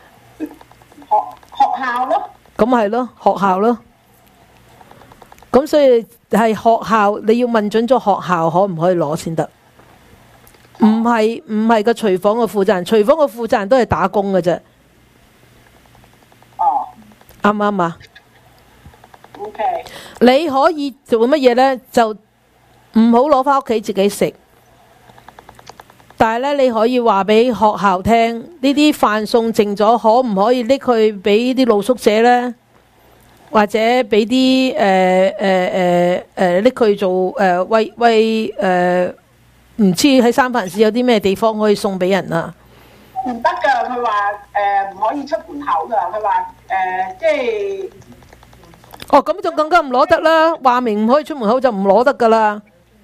學校咯。 咁係咯，學校咯。咁所以係學校，你要問準咗學校可唔可以攞先得？唔係個廚房嘅負責人，廚房嘅負責人都係打工嘅啫。啱唔啱啊？ Okay. 你可以做乜嘢呢？就唔好攞翻屋企自己食，但係呢，你可以話俾學校聽，呢啲飯餸剩咗，可唔可以拎去俾啲露宿者呢？或者俾啲拎去做唔知喺三藩市有啲咩地方可以送俾人啊？ 唔得㗎，佢話唔可以出門口㗎，佢話即係。 咁就更加唔攞得啦！話明唔可以出門口就唔攞得噶啦。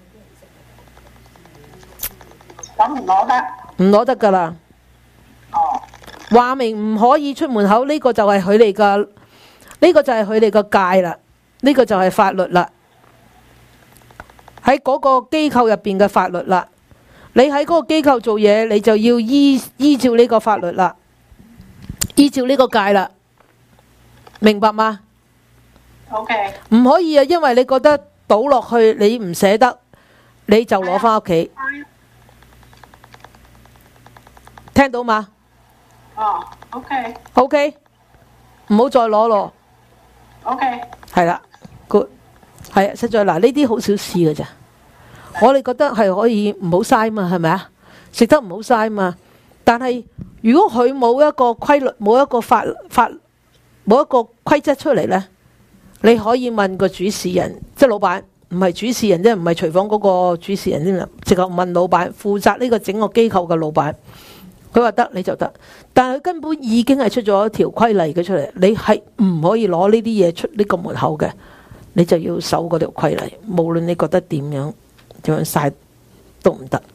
咁唔攞得？ 唔攞得噶啦。話明唔可以出門口，呢個就係佢哋嘅，呢個就係佢哋嘅戒啦。呢個就係法律啦。喺嗰個機構入邊嘅法律啦。你喺嗰個機構做嘢，你就要依照呢個法律啦，依照呢個戒啦。明白嗎 ？OK， 唔可以啊，因為你覺得倒落去你唔捨得，你就攞翻屋企。聽到嗎 ？OK， OK， 唔好再攞咯。 OK， 係啦 ，good， 係啊，實在嗱呢啲好小事㗎咋，我哋覺得係可以唔好嘥嘛，係咪啊？食得唔好嘥嘛，但係如果佢冇一個規律，冇一個法，冇一個規則出嚟呢，你可以問個主事人，即係老闆，唔係主事人啫，唔係廚房嗰個主事人添，直頭問老闆，負責呢個整個機構嘅老闆，佢話得你就得，但係佢根本已經係出咗一條規例嘅出嚟，你係唔可以攞呢啲嘢出呢個門口嘅，你就要守嗰條規例，無論你覺得點樣嘥都唔得。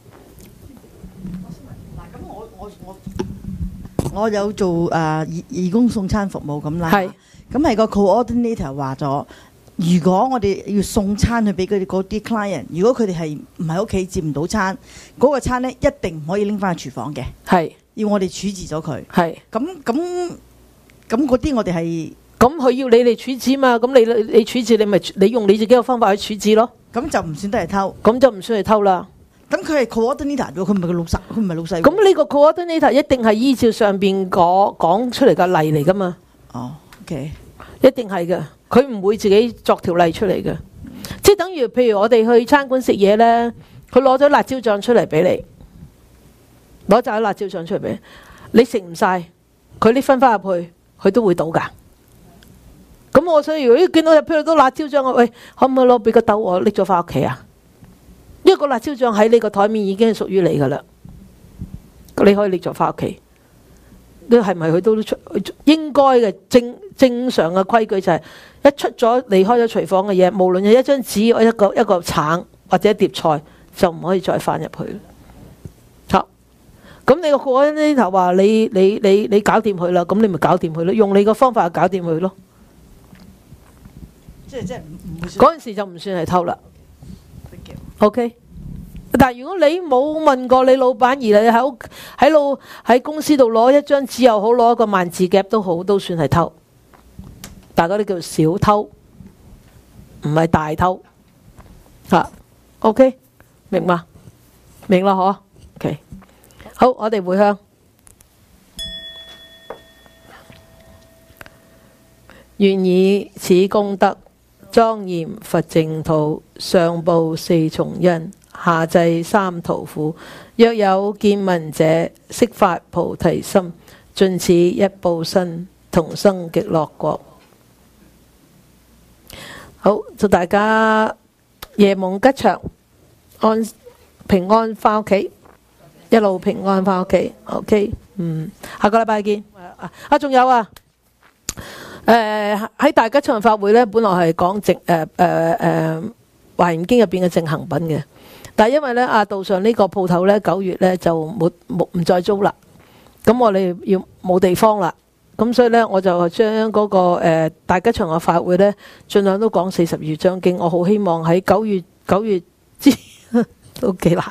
我有做義工送餐服務咁啦， 係咁係個 coordinator 話咗，如果我哋要送餐去俾佢哋嗰啲 client， 如果佢哋係唔喺屋企接唔到餐，嗰個餐呢一定唔可以拎翻去廚房嘅， 係要我哋處置咗佢。 係咁嗰啲我哋係咁佢要你哋處置嘛，咁你處置你用你自己嘅方法去處置咯， 咁就唔算得係偷， 咁就唔算係偷啦。 咁佢係 coordinator 喎，佢唔係個老細，佢唔係老細。 咁呢個 coordinator 一定係依照上邊講出嚟嘅例嚟噶嘛。 哦，OK。 一定係嘅，佢唔會自己作條例出嚟嘅。即係等於譬如我哋去餐館食嘢呢，佢攞咗辣椒醬出嚟俾你，攞紮辣椒醬出嚟俾你，你食唔晒，佢拎分翻入去，佢都會倒㗎。咁我所以如果見到入邊都辣椒醬，喂，可唔可以攞俾個兜我拎咗翻屋企啊？因為個辣椒醬喺你個台面已經係屬於你㗎啦，你可以拎咗翻屋企。呢係咪佢都出應該嘅正常嘅規矩就係一出咗離開咗廚房嘅嘢，無論係一張紙、一個橙或者一碟菜，就唔可以再翻入去。好，咁你個個呢頭話你搞掂佢啦，咁你咪搞掂佢咯，用你個方法搞掂佢咯。 即係唔會嗰陣時就唔算係偷啦。OK。但係如果你冇問過你老闆，而你喺公司度攞一張紙又好，攞一個萬字夾都好，都算係偷。但係嗰啲叫小偷，唔係大偷。OK， 明嘛？明啦，嗬。OK， 好，我哋回向。願以此功德莊嚴佛淨土，上報四重恩，下濟三途苦。若有見聞者，悉發菩提心，盡此一報身，同生極樂國。好，祝大家夜夢吉祥，平安翻屋企，一路平安翻屋企。OK， 下個禮拜見。仲有啊，喺大吉祥法會呢，本來係講華嚴經入邊嘅淨行品嘅。但係因為咧道上呢個鋪頭咧9月咧就唔再租啦，咁我哋要冇地方啦，咁所以咧我就將嗰個大吉祥嘅法會咧盡量都講42章經，我好希望喺9月之都幾難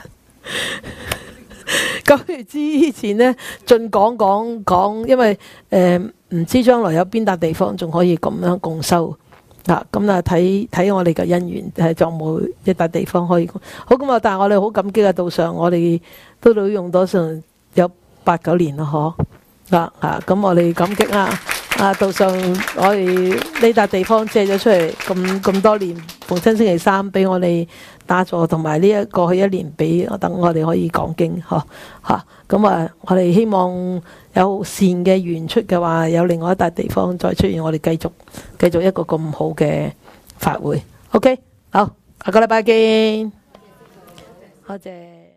9月之前咧盡講，因為唔知將來有邊笪地方仲可以咁樣共修。咁睇我哋嘅因緣，就冇一笪地方可以好咁啊！但係我哋好感激啊，道上我哋都用咗成有8、9年啦，咁我哋感激啊！道上我哋呢笪地方借咗出嚟咁多年，逢親星期三俾我哋打坐，同埋呢過去1年俾等我哋可以講經，咁我哋希望有善嘅緣出嘅話，有另外一笪地方再出現，我哋繼續一個咁好嘅法會。OK， 好，下個禮拜見。多謝。